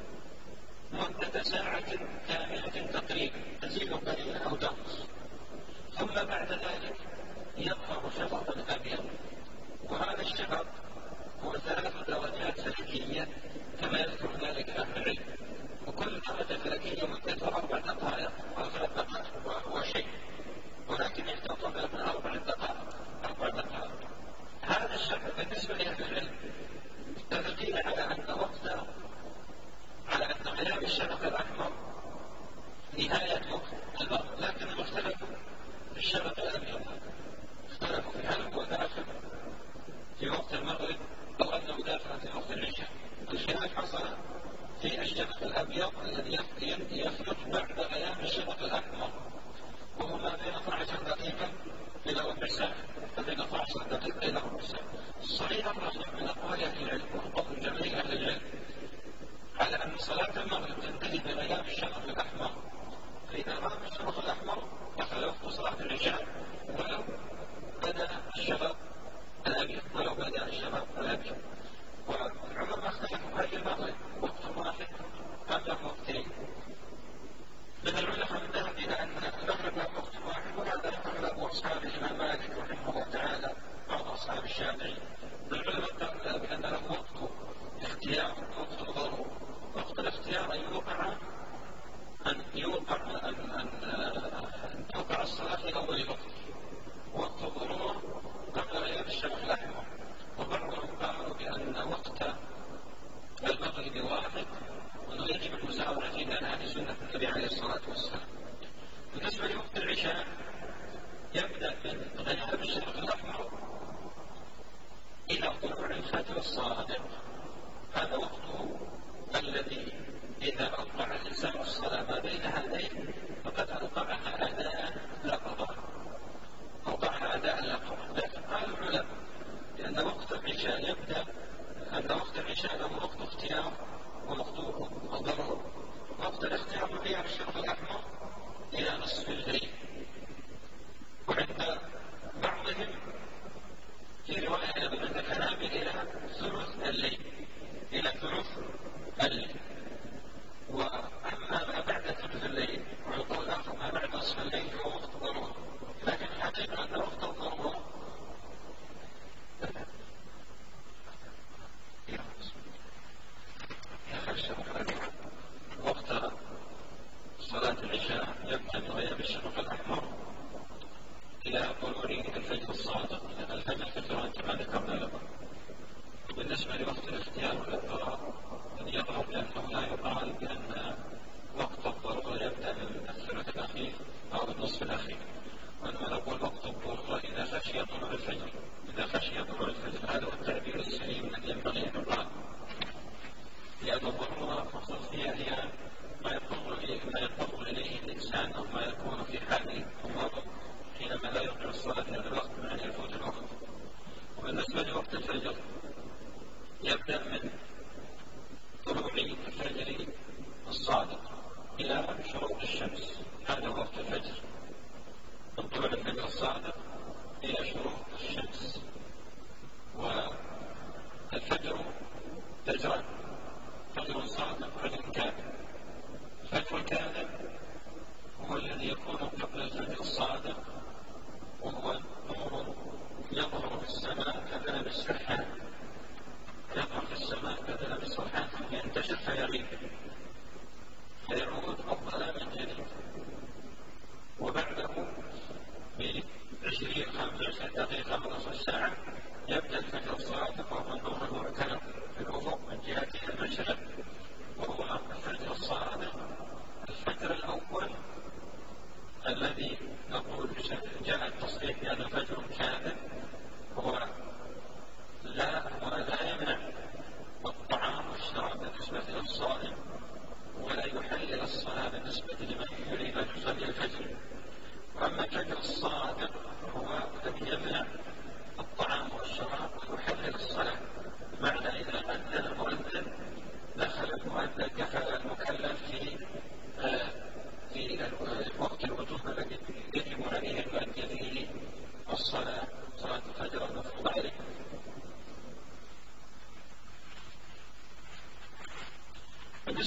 مدة ساعة كاملة تقريبا، تزيد قليلا أو تنقص، ثم بعد ذلك يظهر شفق الأبيض، وهذا الشفق هو ثلاث درجات فلكية كما يذكر ذلك أهل العلم، وكل درجة فلكية مدتها أربع دقائق أو ثلاث دقائق وشيء، ولكن يحتفظ من أربع دقائق أربع دقائق. هذا الشفق بالنسبة لأهل العلم تدل على أن وقت على أن غياب الشفق الأحمر نهاية وقت الوقت، لكن اختلفوا في الشفق الأبيض، اختلفوا في هل هو داخل في وقت المغرب أو أنه داخل في وقت العشاء. الخلاف حصل في الشفق الأبيض الذي يخرج بعد غياب الشفق الأحمر، وهو ما بين اثنتي عشرة دقيقة إلى ربع ساعة، بين اثنتي عشرة دقيقة إلى ربع ساعة. الصحيح الراجح من أقوال أهل العلم وقول جميع أهل العلم على أن صلاة المغرب تنتهي بغياب الشفق الأحمر، فإذا غاب الشفق الأحمر دخل وقت صلاة العشاء ولو بدأ الشفق الأبيض ولو بدأ الشفق الأبيض. والعلماء اختلفوا هل المغرب وقت واحد أم له وقتين؟ من العلماء من ذهب إلى أن المغرب له وقت واحد، وهذا أغلب أصحاب الإمام مالك رحمه الله تعالى بعض أصحاب الشافعي. العلماء قالوا بأن له وقت اختيار وقت ضرورة. وقت الاختيار أن يوقع أن يوقع أن أن توقع الصلاة في أول وقت، وقت الضرورة قبل غياب الشفق الأحمر. وبعضهم قالوا بأن وقت المغرب واحد وأنه يجب المساواة فيه لأن هذه سنة النبي عليه الصلاة والسلام. بالنسبة لوقت العشاء يبدأ من غياب الشفق الأحمر إلى طلوع الفجر الصادق، هذا وقته الذي إذا أوقع الإنسان الصلاة ما بين هذين فقد أوقعها أداء لا قضاء، أوقعها أداء لا قضاء. لكن قال العلماء لأن وقت العشاء يبدأ أن وقت العشاء له وقت اختيار ووقت ضرورة. وقت الاختيار من غياب الشفق الأحمر إلى نصف الليل،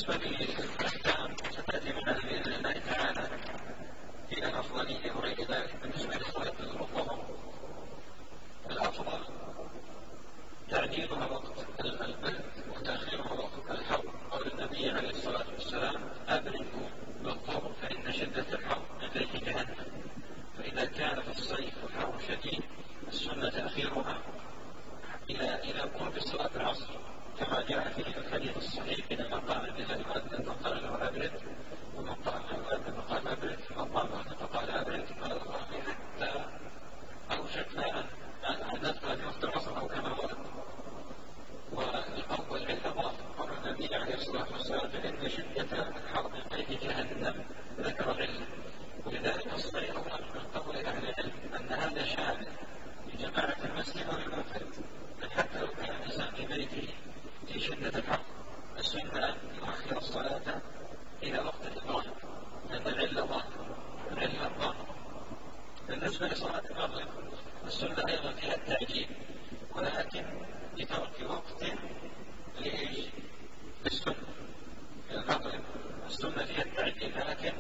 بالنسبة للأحكام ستأتي معنا بإذن الله تعالى إلى الأفضلية وغير ذلك. بالنسبة لصلاة الظهر الأفضل تعجيلها وقت البرد وتأخيرها وقت الحر. قول النبي عليه الصلاة والسلام: أبردوا بالظهر فإن شدة الحر من ريح جهنم. فإذا كان في الصيف الحر شديد السنة تأخيرها إلى إلى قرب صلاة العصر، كما جاء في الحديث الصحيح: حينما قام بها المؤذن فقال له أبرد، ومن قام المؤذن فقال أبرد، ومن قام فقال أبرد، قال الله حتى أوشكنا أن ندخل في وقت العصر أو كما ورد. والأول العلة قول النبي عليه الصلاة والسلام: فإن شدة الحر من ريح جهنم، ذكر العلة. ولذلك الصحيح من قول أهل العلم أن هذا شامل لجماعة المسجد والمنفرد، حتى لو كان الإنسان في بيته في شدة الحر السنة أن يؤخر الصلاة إلى وقت الإضافة، لأن العلة ظاهرة. العلة ظاهرة. بالنسبة لصلاة المغرب السنة أيضا فيها التعجيل، ولكن لترك وقت لإيش؟ للسنة. المغرب السنة فيها التعجيل، لكن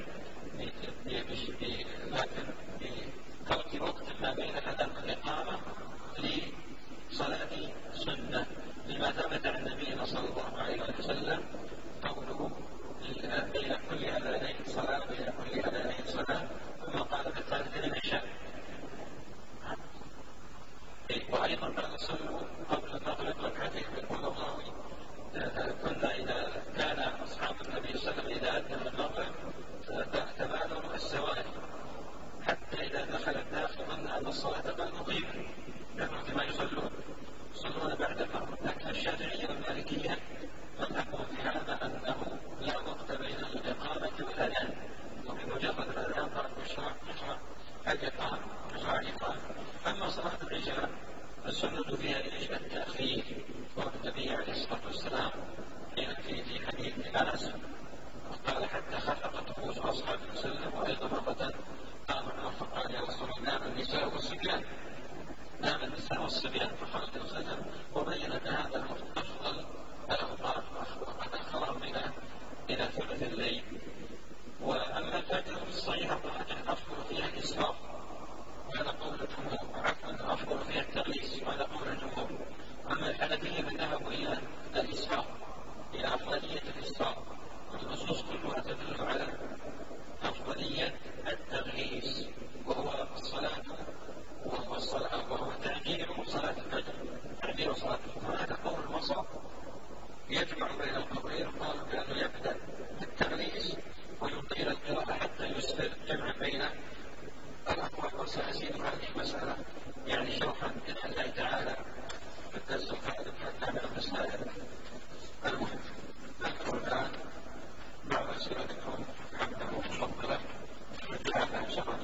لكن بترك وقت ما بين الأذان والإقامة لصلاة سنة، لما ثبت عن النبي صلى الله عليه وسلم قوله: بين كل أذانين صلاة، بين كل أذانين صلاة، ثم قال في الثالثة العشاء. وأيضا قال: صلوا قبل المغرب ركعتين. يقول الراوي: كنا إذا كان أصحاب النبي صلى الله عليه وسلم إذا أذن المغرب تبادروا السواري، حتى إذا دخل الداخل ظن أن الصلاة قد أقيمت، لأنهم كما يصلون يصلون بعد المغرب. لكن الشافعية والمالكية مذهبهم في هذا أنه لا وقت بين الإقامة والأذان، وبمجرد الأذان قال: يشرع يشرع الإقامة، يشرع الإقامة. أما صلاة العشاء السنة فيها إيش؟ التأخير. قول النبي عليه الصلاة والسلام حين في في حديث أنس قال: حتى خلقت رؤوس أصحاب وسلم. وأيضا مرة قام عمر فقال: يا رسول الله، نام النساء والصبيان، نام النساء والصبيان. فقال صلى الله عليه وسلم وبين أن هذا أفضل الأوقات، وقد أخرهم إلى إلى ثلث الليل. وأما الفجر في الصحيحة أفضل فيها الإسراف، وهذا قول الجمهور. عفوا، أفضل فيها التغليس، وهذا قول الجمهور. أما الحنفية فذهبوا إلى الإسراف، إلى أفضلية الإسراف. والنصوص كلها تدل على أفضلية التغليس، وهو الصلاة وهو الصلاة وهو تعجيل صلاة الفجر، تعجيل صلاة الفجر. هذا قول الوسط يجمع بين القولين. قالوا بأنه يبدأ بالتغليس ويطيل القراءة حتى يسفر، جمع بين الأقوال. وسأزيد هذه المسألة يعني شرحا بإذن الله تعالى في الدرس القادم حتى من المسائل. المهم نذكر الآن بعض أسئلتكم حمدا ومفضلة وجعلها شرا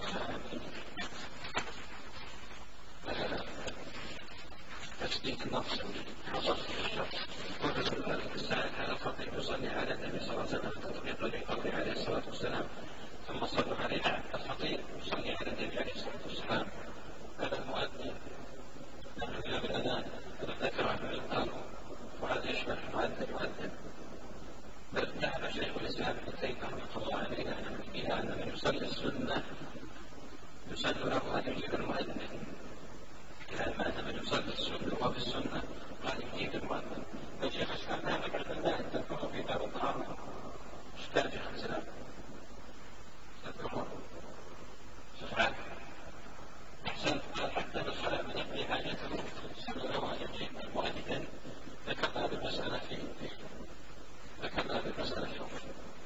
تشديد النفس حصل في الشر. وتسأل السائل: هل الخطيب يصلي على النبي صلى الله عليه وسلم تطبيقا لقوله عليه الصلاة والسلام ثم صلوا عليه؟ نعم، الخطيب يصلي على النبي عليه الصلاة والسلام. هذا المؤذن نحن في الأذان ذكر أهل قالوا وهذا يشمل المؤذن يؤذن. بل ذهب شيخ الإسلام ابن تيمية رحمه الله عليه إلى أن من يصلي السنة يسن له أن يجيب المؤذن. إذا مات من يصلي السنة وفي السنة قال يجيب المؤذن. فشيخ الإسلام ذهب بعد ذلك تذكره في باب الطهارة. اشتاج شيخ الإسلام تذكره سبحانه أحسن. قال: حتى بالخلاء من يقضي حاجته يسن له أن يجيب المؤذن. ذكرنا بالمسألة في ذكرنا بالمسألة في أخرى.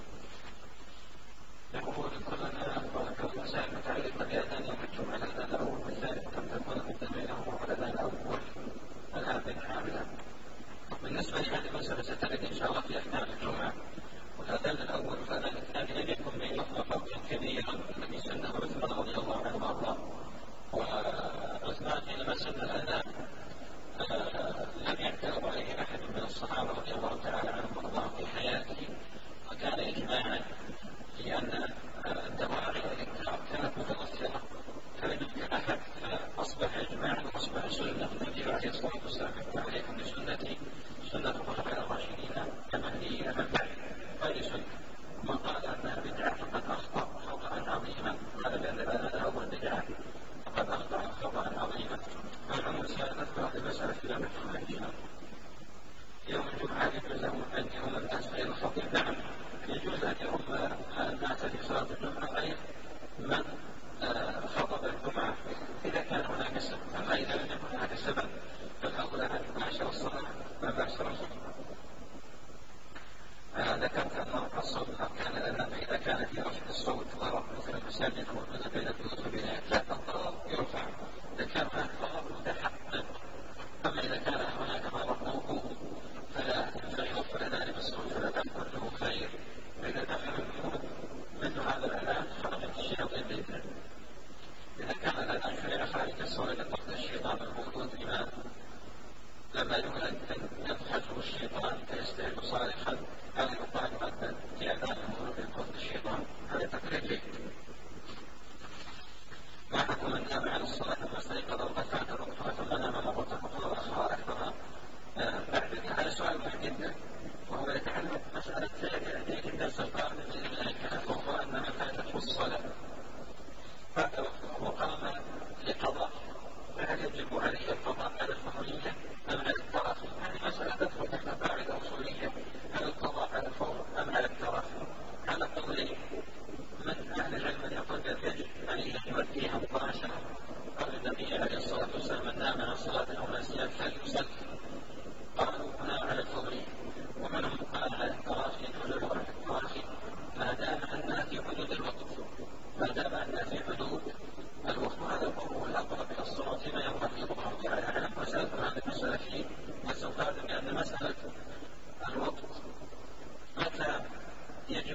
يقول: كلنا وذكر المسائل متعلقة بأذان يوم الجمعة الأذان الأول والثالث، كم تكون المدة بينهما والأذان الأول والآن حاملا. بالنسبة لهذه المسألة سترد إن شاء الله في أثناء الجمعة. والأذان الأول والأذان الثاني لم يكن بينهما فرق كبير الذي سنه عثمان رضي الله عنه وأرضاه. وعثمان حينما سن الأذان لم يعترض عليه أحد من الصحابة رضي الله تعالى عنهم وأرضاهم في حياته، وكان إجماعا في أن الدواعي والإنكار كانت متوفرة، فلم يذكر أحد، فأصبح إجماعا وأصبح سنة. النبي عليه الصلاة والسلام: عليكم بسنتي سنة الخلفاء الراشدين المهديين من بعد.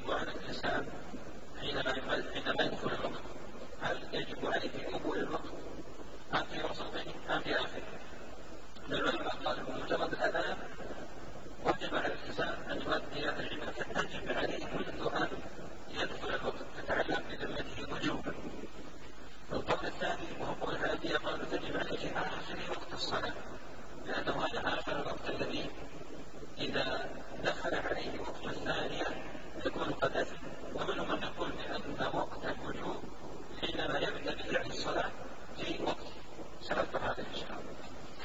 يجب على الإنسان حينما يدخل الوقت؟ هل يجب عليه في قبول الوقت أم في وسطه أم في آخره؟ العلماء قالوا بمجرد الأذان وجب على الإنسان أن يؤدي العبادة تجب عليه منذ أن يدخل الوقت تتعلق بذمته وجوبا. القول الثاني وهو قول الحنفية قالوا تجب عليه في آخر وقت الصلاة، لأنه هذا آخر الوقت الذي إذا دخل عليه وقت الثانية يكون قد أثم. ومنهم من يقول بأن وقت الوجوب حينما يبدأ بفعل الصلاة في وقت سبب هذا إن شاء الله.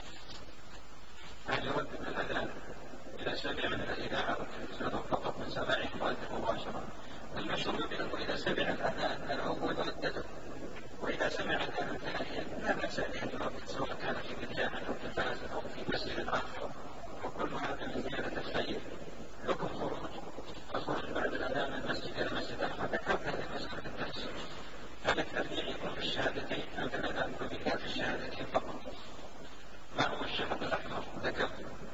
هل يرد من الأذان إذا سمع من الإذاعة والتلفزيون فقط من سماعه مؤذن مباشرة؟ المشهور بأنه إذا سمع الأذان الأول ردده، وإذا سمع الأذان ثانيا لا بأس أن يرد، سواء كان في مذياع أو تلفاز أو في مسجد آخر، وكل هذا من زيادة الخير. لكم خروج الخروج بعد الأذان من المسجد إلى مسجد آخر ذكرنا هذه المسألة التحسين. هل التربيع يكون في الشهادتين أم في الأذان كلها في الشهادتين فقط؟ ما هو الشهر الأحمر ذكر؟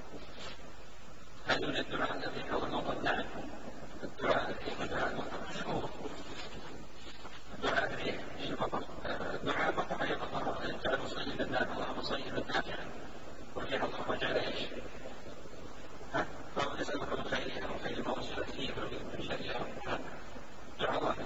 هل يوجد الدعاء الذي هو الموضوع؟ نعم، الدعاء الذي هو دعاء الموضوع مشهور. الدعاء الذي شبه الدعاء بقى يبقى يجعل مصيبا النار اللهم صيبا نافعا وجعل الله وجعل ايش؟ ها؟ فهو نسألك من خيرها وخير ما وصلت فيه من شرها. دعاء واحد.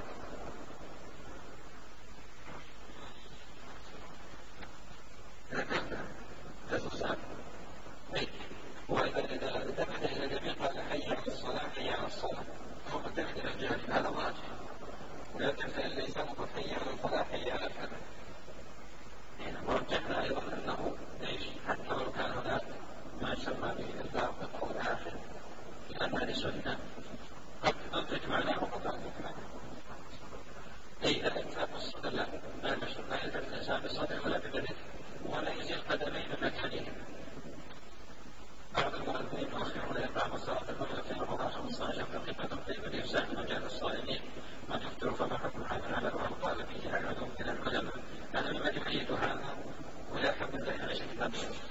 ذكرت تصل وإذا التفت إلى الجميع قال حي على الصلاة حي على الصلاة، هو التفت إلى الجانب هذا راجع، ولا التفت إلى اللسان قال حي على الفلاح حي على الفلاح. ورجحنا أيضا أنه ليش حتى لو كان هناك ما يسمى بالباقي أو الآخر، لأن هذه سنة قد تنتج معناه وقد تنتج معناه. أي لا إنسان بالصدر لا لا يشرب لا يدرس الإنسان بالصدر ولا ببدنه ولا يزيل قدمين من مكانهما. بعض المؤمنين يؤخرون إقامة الصلاة الأولى في رمضان خمسة عشر دقيقة طيبة ليساعد مجال الصائمين من يفطر فما حكم هذا على ما قال به أحد من العلماء. أنا مما يؤيد هذا ولا أحب أن يعيش كتاب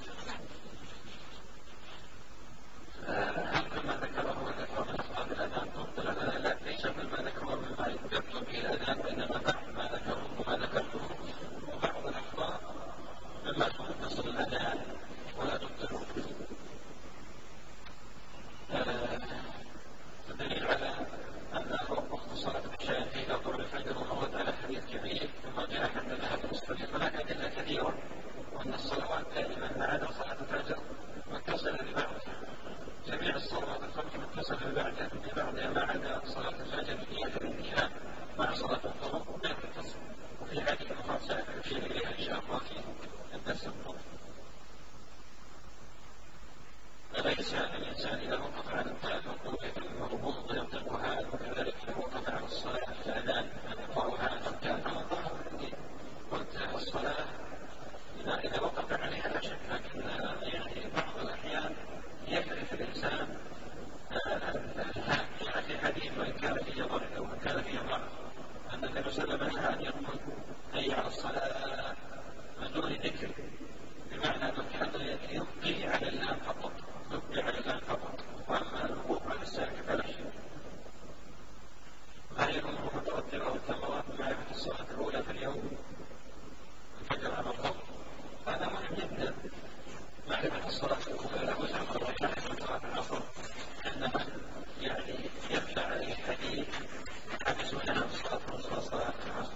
هل كل ما ذكره ذكره من أخطاء الأذان تبطل الأذان؟ لا، ليس كل ما ذكره مما يبطل به الأذان، وإنما بعض ما ذكره وما ذكرته وبعض الأخطاء مما تبطل الأذان ولا تبطله. الدليل على أن وقت صلاة العشاء إلى طلوع الفجر ومرد على حديث جميل ثم جاء حتى ذهب المصلي، هناك أدلة كثيرة وأن الصلوات دائما ما عدا صلاة الفجر متصلة ببعضها. جميع الصلوات الخمس متصلة ببعضها ببعضها ما عدا صلاة الفجر هي الانتهاء مع صلاة الظهر لا تتصل. وفي حديث أخرى سأشير إليها إن شاء الله في الدرس القادم. فليس الإنسان إذا وقف على التأثر بالمربوط ينطقها وكذلك إذا وقف على الصلاة الأذان يقرأها أركان على ظهر الدين. قلت الصلاة إذا إذا وقف عليها لا شك، لكن يعني بعض الأحيان يعرف الإنسان جاء في حديث وإن كان فيه ضعف أو كان فيه ضعف أن النبي صلى الله عليه وسلم نهى أن يقول حي على الصلاة من دون ذكر، بمعنى أنه كان يبقي على اللام فقط يبقي على اللام فقط، وأما الوقوف على الساكت فلا شيء. ما هي الأمور المترتبة والثمرات من معرفة الصلاة الأولى في اليوم الفجر على الظهر؟ هذا مهم جدا. معرفة الصلاة الأولى له ثمرة معرفة صلاة العصر، عندما يعني يخشى عليه الحديث يحدثون عن صلاة الرسول صلاة العصر.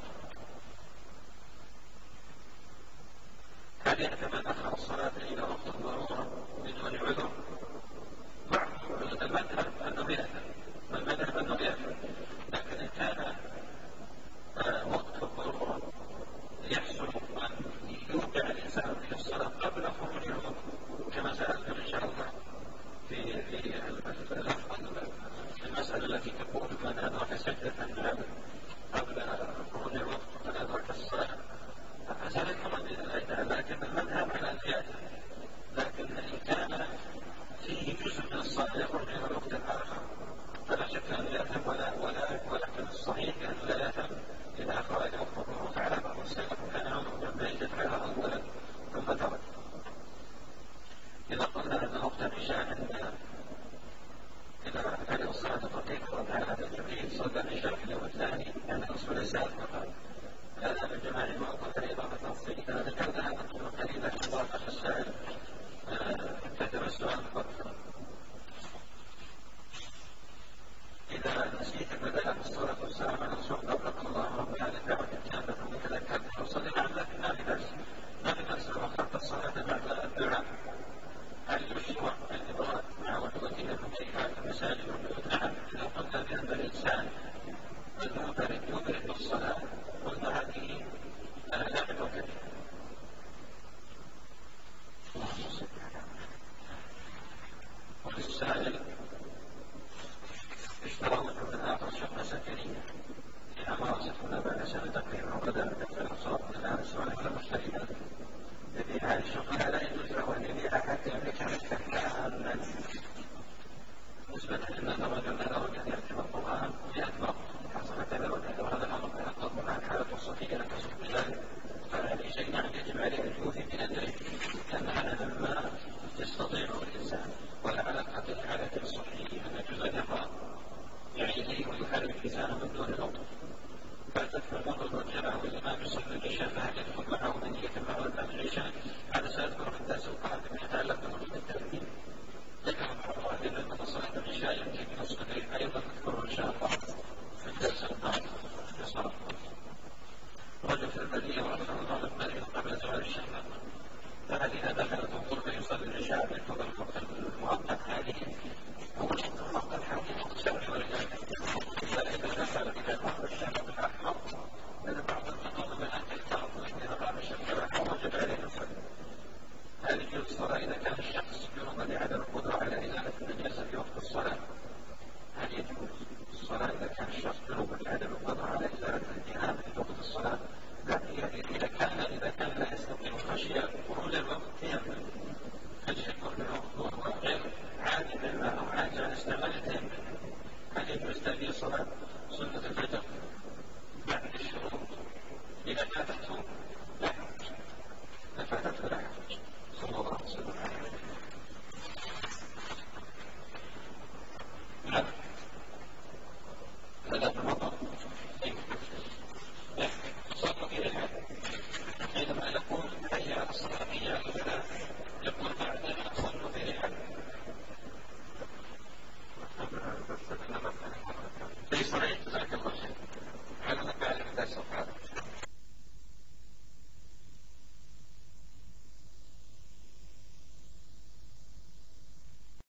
هل يعتمد أخر الصلاة إلى وقت الضرورة بدون عذر؟ بعض المذهب أنه يأثم، والمذهب أنه يأثم، لكن إن كان وقت الضرورة يحصل أن يوقع الإنسان في الصلاة قبل خروج الوقت كما سألتم إن شاء الله في في المسألة التي تقول من أدرك سجدة قبل خروج الوقت من أدرك الصلاة فذلك بإذن الله تعالى، لكن المذهب على أن يأتي، لكن إن كان فيه جزء من الصلاة يخرج إلى الوقت الآخر فلا شك أن يأثم ولا ولا ولكن الصحيح أنه لا يأثم إذا خرج وقت الظهر. فعلى بعض السلف كان عمر بن زيد يفعلها أولا ثم ترك. إذا قلنا أن وقت العشاء عند إذا كان الصلاة تطيق على هذا الجميل صلى والمعترف يدرك الصلاة قلنا هذه لا بتوكل. وللسائل اشتروا من آخر شقة سكنية في عمارة هنا بعد سنة تقريبا وبدأ بدفع الصلاة من الناس ولكن مشتركا يبيع هذه الشقة لا يجوز له أن يبيعها حتى يملكها ملكا كاملا. نسبة أن الرجل لا يرجع أن يكتب القرآن لأكبر حصل كذا وكذا وهذا الأمر لا يطلب معك حالة وصفية لك تصف بذلك، فهذه شيء يعني يجب عليه أن يوفي بنذره لأن هذا مما يستطيعه الإنسان. ولا علاقة للحالة الصحية أن يجوز أن يقرأ يعيه ويحرك لسانه من دون نطق. فلتدخل المرض والجماعة والإمام يصلي العشاء فهل يدخل معه من نية المغرب بعد العشاء؟ هذا سيذكر في الدرس القادم يتعلق بمرض الترتيب. ذكر بعض الأدلة أن صلاة العشاء يمكن نصف الليل أيضا نذكره إن شاء الله في الدرس القادم في صلاة رجل في البلية وأخر المغرب مريض قبل زوال الشمس، فهل إذا دخلت الظهر يصلي العشاء بيعتبر الوقت المؤقت هذه هو الوقت الحالي وقت الشمس ولذلك إذا دخل إلى بعض الشمس الأحمر لأن بعض المطالب الآن تختار إذا بعض الشمس الأحمر وجب عليه الصلاة. هل يجوز الصلاة إذا كان الشخص يرغب لعدم القدرة على إزالة النجاسة في وقت الصلاة؟ هل يجوز الصلاة إذا كان الشخص يرغب لعدم القدرة على إزالة الجنابة في وقت الصلاة؟